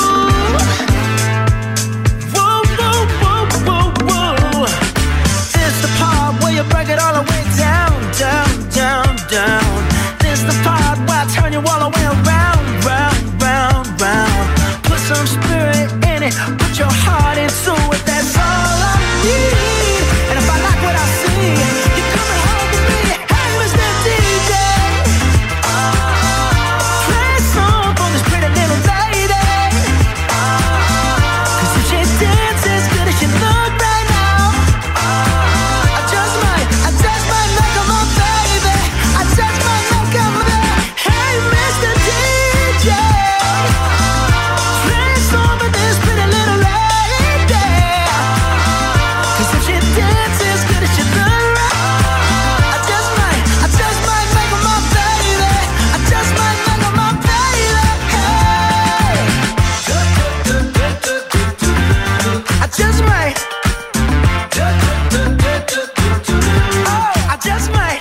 Whoa, whoa, whoa, whoa, whoa. This the part where you break it all the way down, down, down, down. This the part where I turn you all the way around, round, round, round. Put some spirit in it, put your heart into it. That's all I need. And if I like what I see, you're coming home with me. Hey, Mister D J, play a song for this pretty little lady. Cause if she dances good as she look right now, I just might, I just might make her my baby. I just might make her my baby. Hey, Mister D J, play a song for this pretty little lady. Cause if she dances good as she look right, I just might, I just might make her my baby. I just might make her my baby. Hey, I just might. Oh, I just might.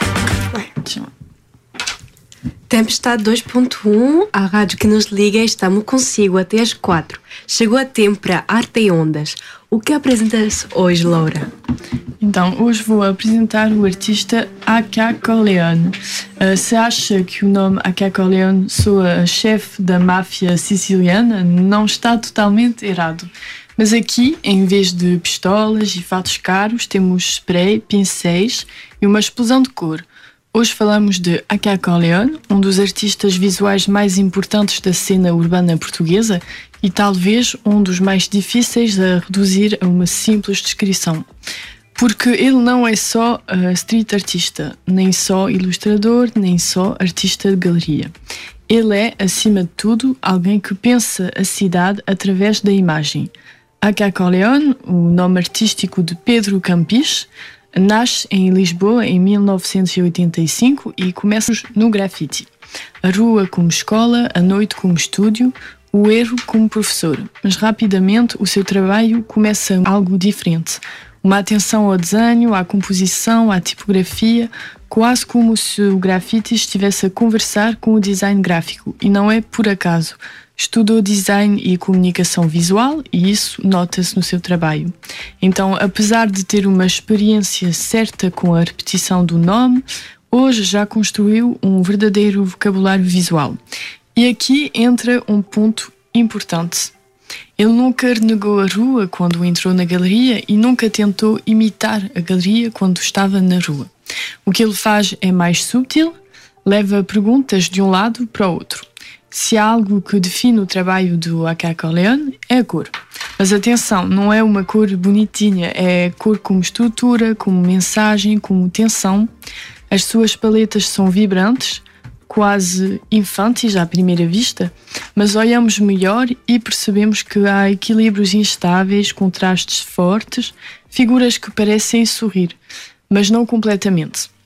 Tempestade dois ponto um, a rádio que nos liga, estamos consigo até às quatro. Chegou a tempo para Arte e Ondas. O que apresenta-se hoje, Laura? Então, hoje vou apresentar o artista A K Corleone. Uh, se acha que o nome A K Corleone soa a chefe da máfia siciliana, não está totalmente errado. Mas aqui, em vez de pistolas e fatos caros, temos spray, pincéis e uma explosão de cor. Hoje falamos de A K Corleone, um dos artistas visuais mais importantes da cena urbana portuguesa e talvez um dos mais difíceis a reduzir a uma simples descrição. Porque ele não é só uh, street artista, nem só ilustrador, nem só artista de galeria. Ele é, acima de tudo, alguém que pensa a cidade através da imagem. A K Corleone, o nome artístico de Pedro Campis, nasce em Lisboa em mil novecentos e oitenta e cinco e começa no grafite. A rua como escola, a noite como estúdio, o erro como professor. Mas rapidamente o seu trabalho começa algo diferente. Uma atenção ao desenho, à composição, à tipografia, quase como se o grafite estivesse a conversar com o design gráfico. E não é por acaso. Estudou design e comunicação visual e isso nota-se no seu trabalho. Então, apesar de ter uma experiência certa com a repetição do nome, hoje já construiu um verdadeiro vocabulário visual. E aqui entra um ponto importante. Ele nunca renegou a rua quando entrou na galeria e nunca tentou imitar a galeria quando estava na rua. O que ele faz é mais subtil, leva perguntas de um lado para o outro. Se há algo que define o trabalho do A K Corleone, é a cor. Mas atenção, não é uma cor bonitinha, é cor como estrutura, como mensagem, como tensão. As suas paletas são vibrantes, quase infantis à primeira vista, mas olhamos melhor e percebemos que há equilíbrios instáveis, contrastes fortes, figuras que parecem sorrir, mas não completamente.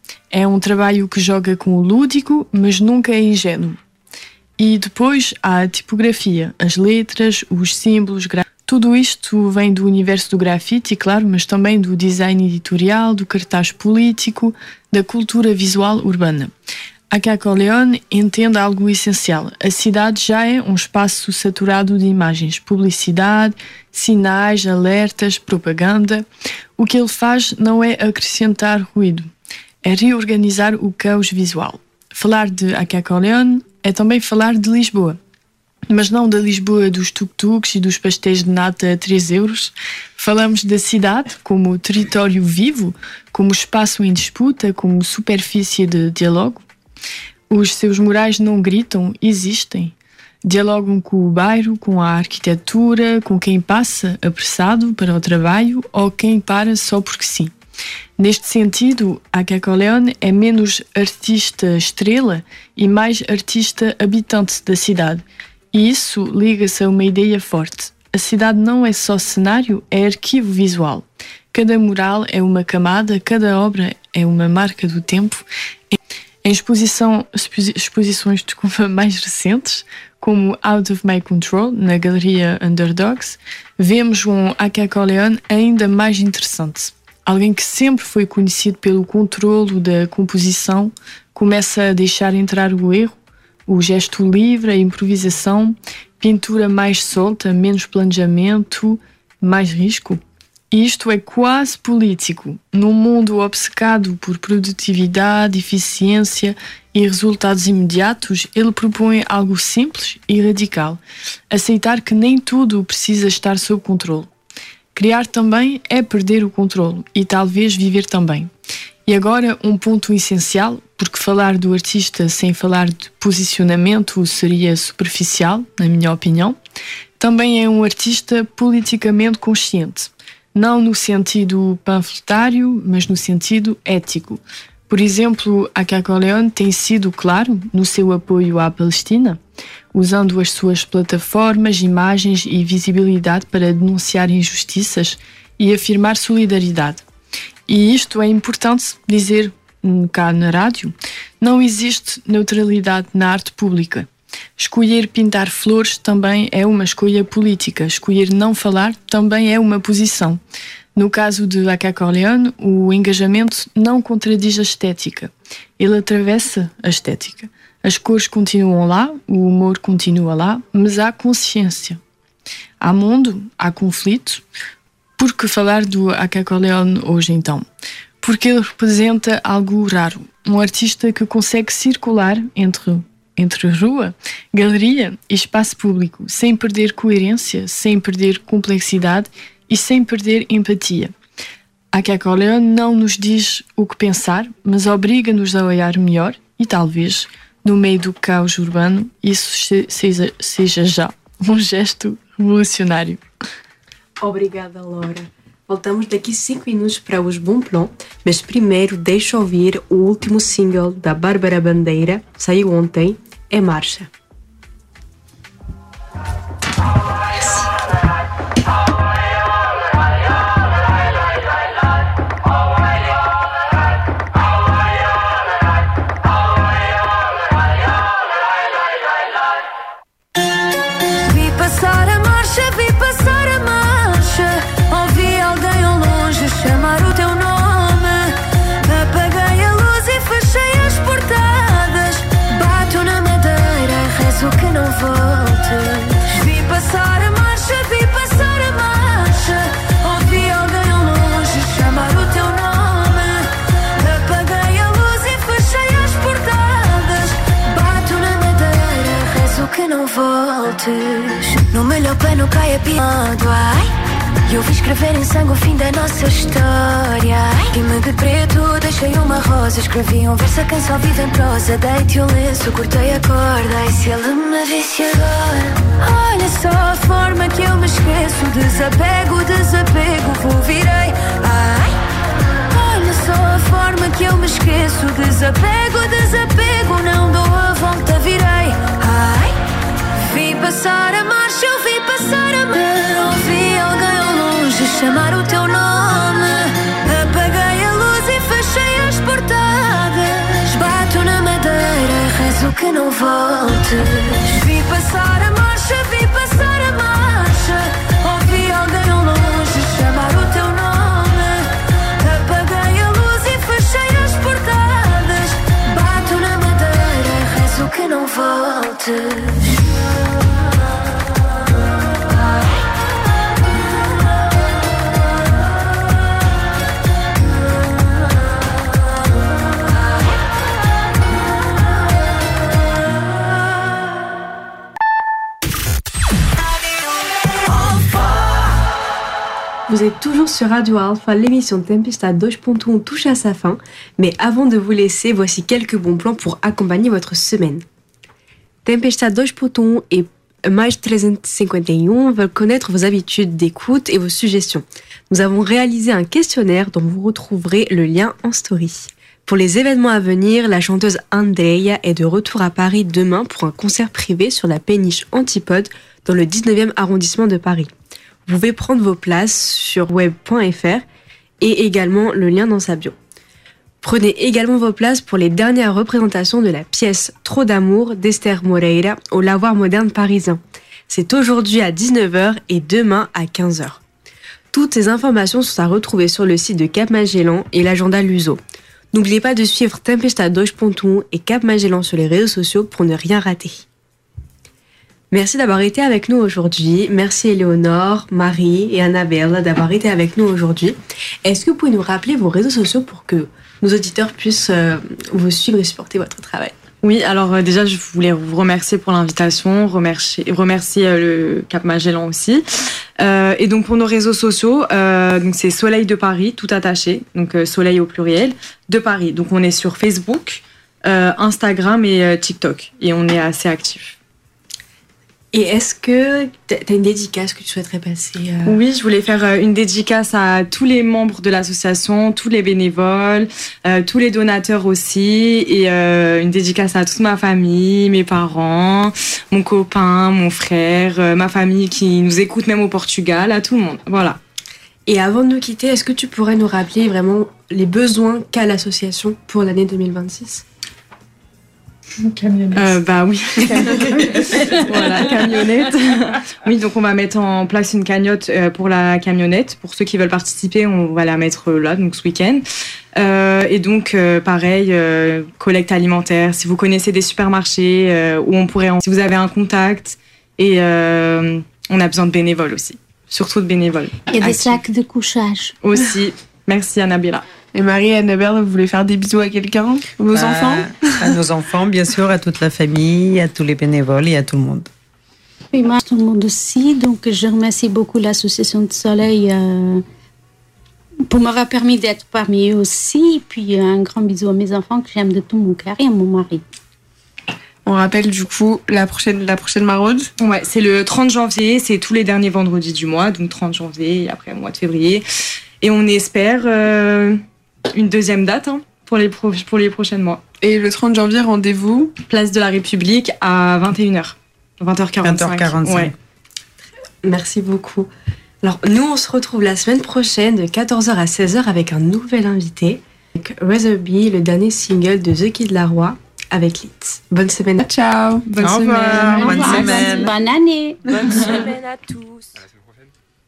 É um trabalho que joga com o lúdico, mas nunca é ingênuo. E depois há a tipografia, as letras, os símbolos, gra... tudo isto vem do universo do grafite, claro, mas também do design editorial, do cartaz político, da cultura visual urbana. Akko Corleone entende algo essencial. A cidade já é um espaço saturado de imagens, publicidade, sinais, alertas, propaganda. O que ele faz não é acrescentar ruído, é reorganizar o caos visual. Falar de Akko Corleone é também falar de Lisboa. Mas não da Lisboa dos tuk-tuks e dos pastéis de nata a três euros. Falamos da cidade como território vivo, como espaço em disputa, como superfície de diálogo. Os seus murais não gritam, existem. Dialogam com o bairro, com a arquitetura, com quem passa apressado para o trabalho ou quem para só porque sim. Neste sentido, Akko Corleone é menos artista estrela e mais artista habitante da cidade. E isso liga-se a uma ideia forte. A cidade não é só cenário, é arquivo visual. Cada mural é uma camada, cada obra é uma marca do tempo. Em exposição, exposições desculpa, mais recentes, como Out of My Control, na Galeria Underdogs, vemos um Akko Corleone ainda mais interessante. Alguém que sempre foi conhecido pelo controlo da composição começa a deixar entrar o erro, o gesto livre, a improvisação, pintura mais solta, menos planejamento, mais risco. E isto é quase político. Num mundo obcecado por produtividade, eficiência e resultados imediatos, ele propõe algo simples e radical. Aceitar que nem tudo precisa estar sob controle. Criar também é perder o controle e talvez viver também. E agora um ponto essencial, porque falar do artista sem falar de posicionamento seria superficial, na minha opinião. Também é um artista politicamente consciente, não no sentido panfletário, mas no sentido ético. Por exemplo, Akko Corleone tem sido claro no seu apoio à Palestina, usando as suas plataformas, imagens e visibilidade para denunciar injustiças e afirmar solidariedade. E isto é importante dizer cá na rádio. Não existe neutralidade na arte pública. Escolher pintar flores também é uma escolha política. Escolher não falar também é uma posição. No caso de Akko Corleone, o engajamento não contradiz a estética. Ele atravessa a estética. As cores continuam lá, o humor continua lá, mas há consciência. Há mundo, há conflito. Por que falar do Akko Corleone hoje então? Porque ele representa algo raro. Um artista que consegue circular entre, entre rua, galeria e espaço público, sem perder coerência, sem perder complexidade e sem perder empatia. Akko Corleone não nos diz o que pensar, mas obriga-nos a olhar melhor e talvez, no meio do caos urbano, isso seja, seja já um gesto revolucionário. Obrigada, Laura. Voltamos daqui cinco minutos para os Bom Plan, mas primeiro deixa ouvir o último single da Bárbara Bandeira, saiu ontem, É Marcha. Vi passar a marcha, vi passar a marcha. Ouvi alguém ao longe chamar o teu nome. Apaguei a luz e fechei as portadas. Bato na madeira, rezo que não voltes. Vi passar a marcha, vi passar a marcha. Ouvi alguém ao longe chamar o teu nome. Apaguei a luz e fechei as portadas. Bato na madeira, rezo que não voltes. No melhor pano cai a piado, ai. Eu vi escrever em sangue o fim da nossa história. Pintei-me de preto, deixei uma rosa. Escrevi um verso, a canção vive em prosa. Dei-te o lenço, cortei a corda. E se ele me visse agora? Olha só a forma que eu me esqueço. Desapego, desapego, vou virei. Ai. Olha só a forma que eu me esqueço. Desapego, desapego, não dou a volta, virei. Ai. Vi passar a marcha, eu vi passar a marcha. Ouvi alguém ao longe chamar o teu nome. Apaguei a luz e fechei as portadas. rezo que não voltes. Vi passar a marcha, vi passar a marcha. Ouvi alguém ao longe chamar o teu nome. Apaguei a luz e fechei as portadas. Bato na madeira, rezo que não voltes. Vous êtes toujours sur Radio Alpha, l'émission Tempestade dois ponto um touche à sa fin, mais avant de vous laisser, voici quelques bons plans pour acompanher votre semaine. Tempestade dois ponto um et Mais trezentos e cinquenta e um veulent connaître vos habitudes d'écoute et vos suggestions. Nous avons réalisé un questionnaire dont vous retrouverez le lien en story. Pour les événements à venir, la chanteuse Andrea est de retour à Paris demain pour un concert privé sur la péniche Antipode dans le dix-neuvième arrondissement de Paris. Vous pouvez prendre vos places sur web point f r et également le lien dans sa bio. Prenez également vos places pour les dernières représentations de la pièce Trop d'amour d'Esther Moreira au Lavoir moderne parisien. C'est aujourd'hui à dix-neuf heures et demain à quinze heures. Toutes ces informations sont à retrouver sur le site de Cap Magellan et l'agenda Luso. N'oubliez pas de suivre Tempestade dois ponto um et Cap Magellan sur les réseaux sociaux pour ne rien rater. Merci d'avoir été avec nous aujourd'hui. Merci Éléonore, Marie et Annabelle d'avoir été avec nous aujourd'hui. Est-ce que vous pouvez nous rappeler vos réseaux sociaux pour que nos auditeurs puissent euh, vous suivre et supporter votre travail? Oui, alors euh, déjà, je voulais vous remercier pour l'invitation, remercier, remercier euh, le Cap Magellan aussi. Euh, et donc, pour nos réseaux sociaux, euh, donc c'est Soleil de Paris, tout attaché, donc euh, Soleil au pluriel, de Paris. Donc, on est sur Facebook, euh, Instagram et euh, TikTok. Et on est assez actifs. Et est-ce que tu as une dédicace que tu souhaiterais passer euh... Oui, je voulais faire une dédicace à tous les membres de l'association, tous les bénévoles, euh, tous les donateurs aussi, et euh, une dédicace à toute ma famille, mes parents, mon copain, mon frère, euh, ma famille qui nous écoute même au Portugal, à tout le monde. Voilà. Et avant de nous quitter, est-ce que tu pourrais nous rappeler vraiment les besoins qu'a l'association pour l'année deux mille vingt-six ? Camionnette. Euh, bah oui. Voilà, camionnette. Oui, donc on va mettre en place une cagnotte pour la camionnette. Pour ceux qui veulent participer, on va la mettre là, donc ce week-end. Euh, et donc, euh, pareil, euh, collecte alimentaire. Si vous connaissez des supermarchés euh, où on pourrait, en... si vous avez un contact, et euh, on a besoin de bénévoles aussi, surtout de bénévoles. Et des sacs de couchage. Aussi. Merci Annabella. Et Marie et Annabelle, vous voulez faire des bisous à quelqu'un? Vos bah, enfants? À nos enfants, bien sûr, à toute la famille, à tous les bénévoles et à tout le monde. Oui, moi, tout le monde aussi. Donc, je remercie beaucoup l'Association de Soleil euh, pour m'avoir permis d'être parmi eux aussi. Puis, un grand bisou à mes enfants que j'aime de tout mon cœur et à mon mari. On rappelle du coup la prochaine, la prochaine maraude. Ouais, c'est le trente janvier, c'est tous les derniers vendredis du mois, donc trente janvier et après le mois de février. Et on espère... Euh, une deuxième date hein, pour, les pro- pour les prochains mois. Et le trente janvier, rendez-vous Place de la République à vingt et une heures. vingt heures quarante-cinq. vingt heures quarante-cinq. Ouais. Merci beaucoup. Alors, nous, on se retrouve la semaine prochaine de quatorze heures à seize heures avec un nouvel invité. Avec Rather Be, le dernier single de The Kid Laroi avec Litz. Bonne semaine. Ciao. Bonne Au semaine. revoir. Bonne semaine. Bonne année. Bonne semaine à tous. À la semaine prochaine.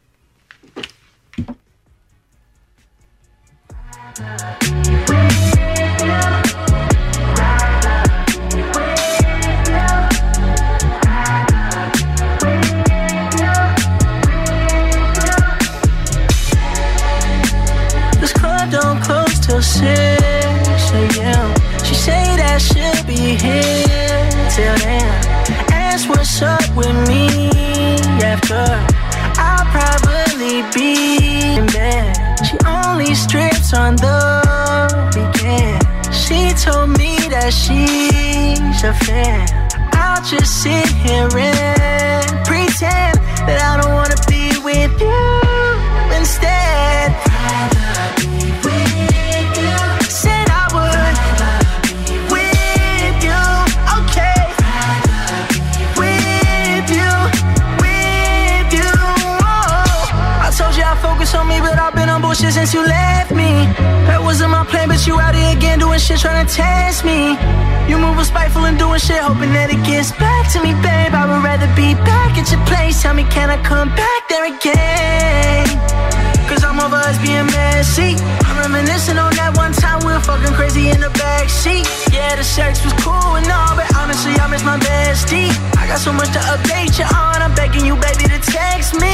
This club don't close till six a.m. She say that she'll be here till then. Ask what's up with me after. I'll probably be in bed. She only strips on the weekend. She told me that she's a fan. I'll just sit here and pretend that I don't wanna be with you instead. Rather be with you. Said I would. Rather be with you. Okay. Rather be with you. With you. Oh. I told you I focus on me, but I've been on bullshit since you left me. That wasn't my plan, but you out here again doing shit trying to test me. You move spiteful and doing shit, hoping that it gets back to me, babe. I would rather be back at your place. Tell me, can I come back there again? Cause I'm over us being messy. I'm reminiscing on that one time we were fucking crazy in the backseat. Yeah, the sex was cool and all, but honestly I miss my bestie. I got so much to update you on, I'm begging you, baby, to text me.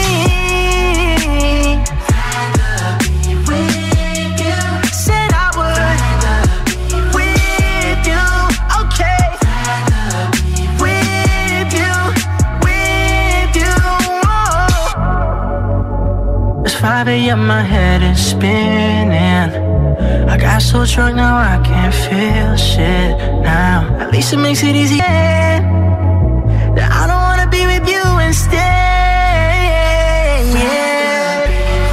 Rather be with you. Said I would. Rather be with you. Okay. Rather be with you. With you. Oh. It's five a.m. my head is spinning. I got so drunk now I can't feel shit now. At least it makes it easy that I don't wanna be with you instead. Yeah.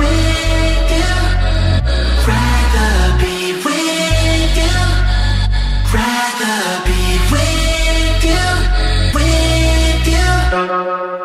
Rather be with you. Rather be with you. With you.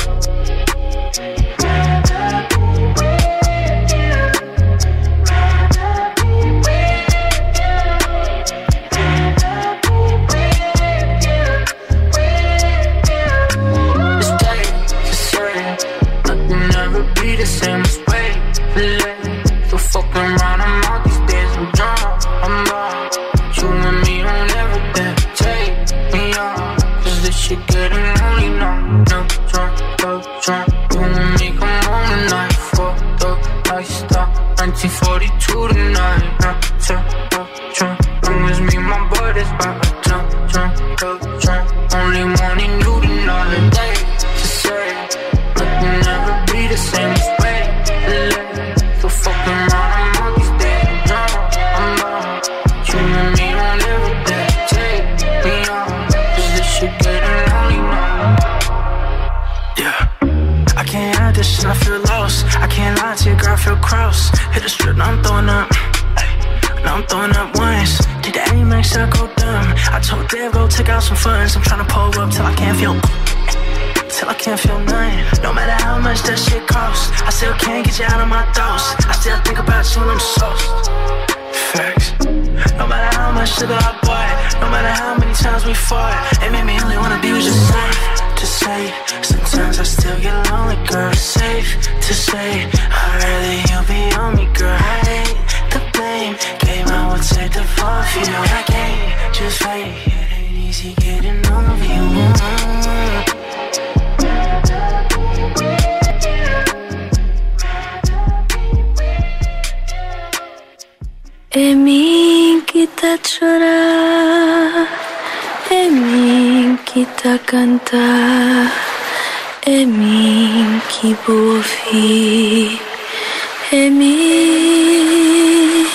Same as way, so fucking around, I'm out these days, I'm drunk, I'm wrong. You and me don't ever dare take me on, cause this shit getting lonely now. No drunk, no drunk, you and me come home tonight, for the lifestyle, nineteen forty-two tonight. No drunk, no drunk, long as me and my buddies, but I drunk, drunk, no drunk, only wanting you tonight. Day to say, nothing never be the same as so fucking around, I'm out these days, I'm drunk, I'm out. You and me don't ever dare take me on, cause this shit getting lonely now. Yeah, I can't have this shit, I feel lost. I can't lie to you, girl, I feel cross. Hit the strip, now I'm throwing up. Now I'm throwing up once. Did the aim, make sure I go dumb. I told Dave, go take out some funds. I'm trying to pull up till I can't feel till I can't feel nothing. No matter how much that shit costs, I still can't get you out of my thoughts. I still think about you when I'm sauced. Facts. No matter how much sugar I bought, no matter how many times we fought, it made me only wanna be with you. Safe to say, sometimes I still get lonely, girl. Safe to say, I'd rather you be on me, girl. I hate the blame, game I would take the fall for you. I can't just wait, it ain't easy getting over you. É mim que tá a chorar, é mim que tá a cantar, é mim que vou ouvir, é mim,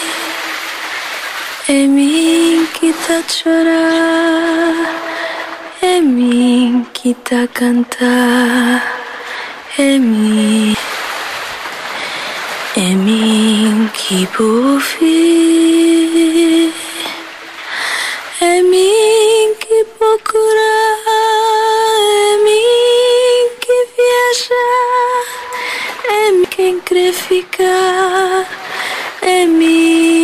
é mim que tá a chorar, é mim que tá a cantar, é mim. É mim que vou ouvir, é mim que procurar, é mim que viajar, é mim quem quer ficar, é mim.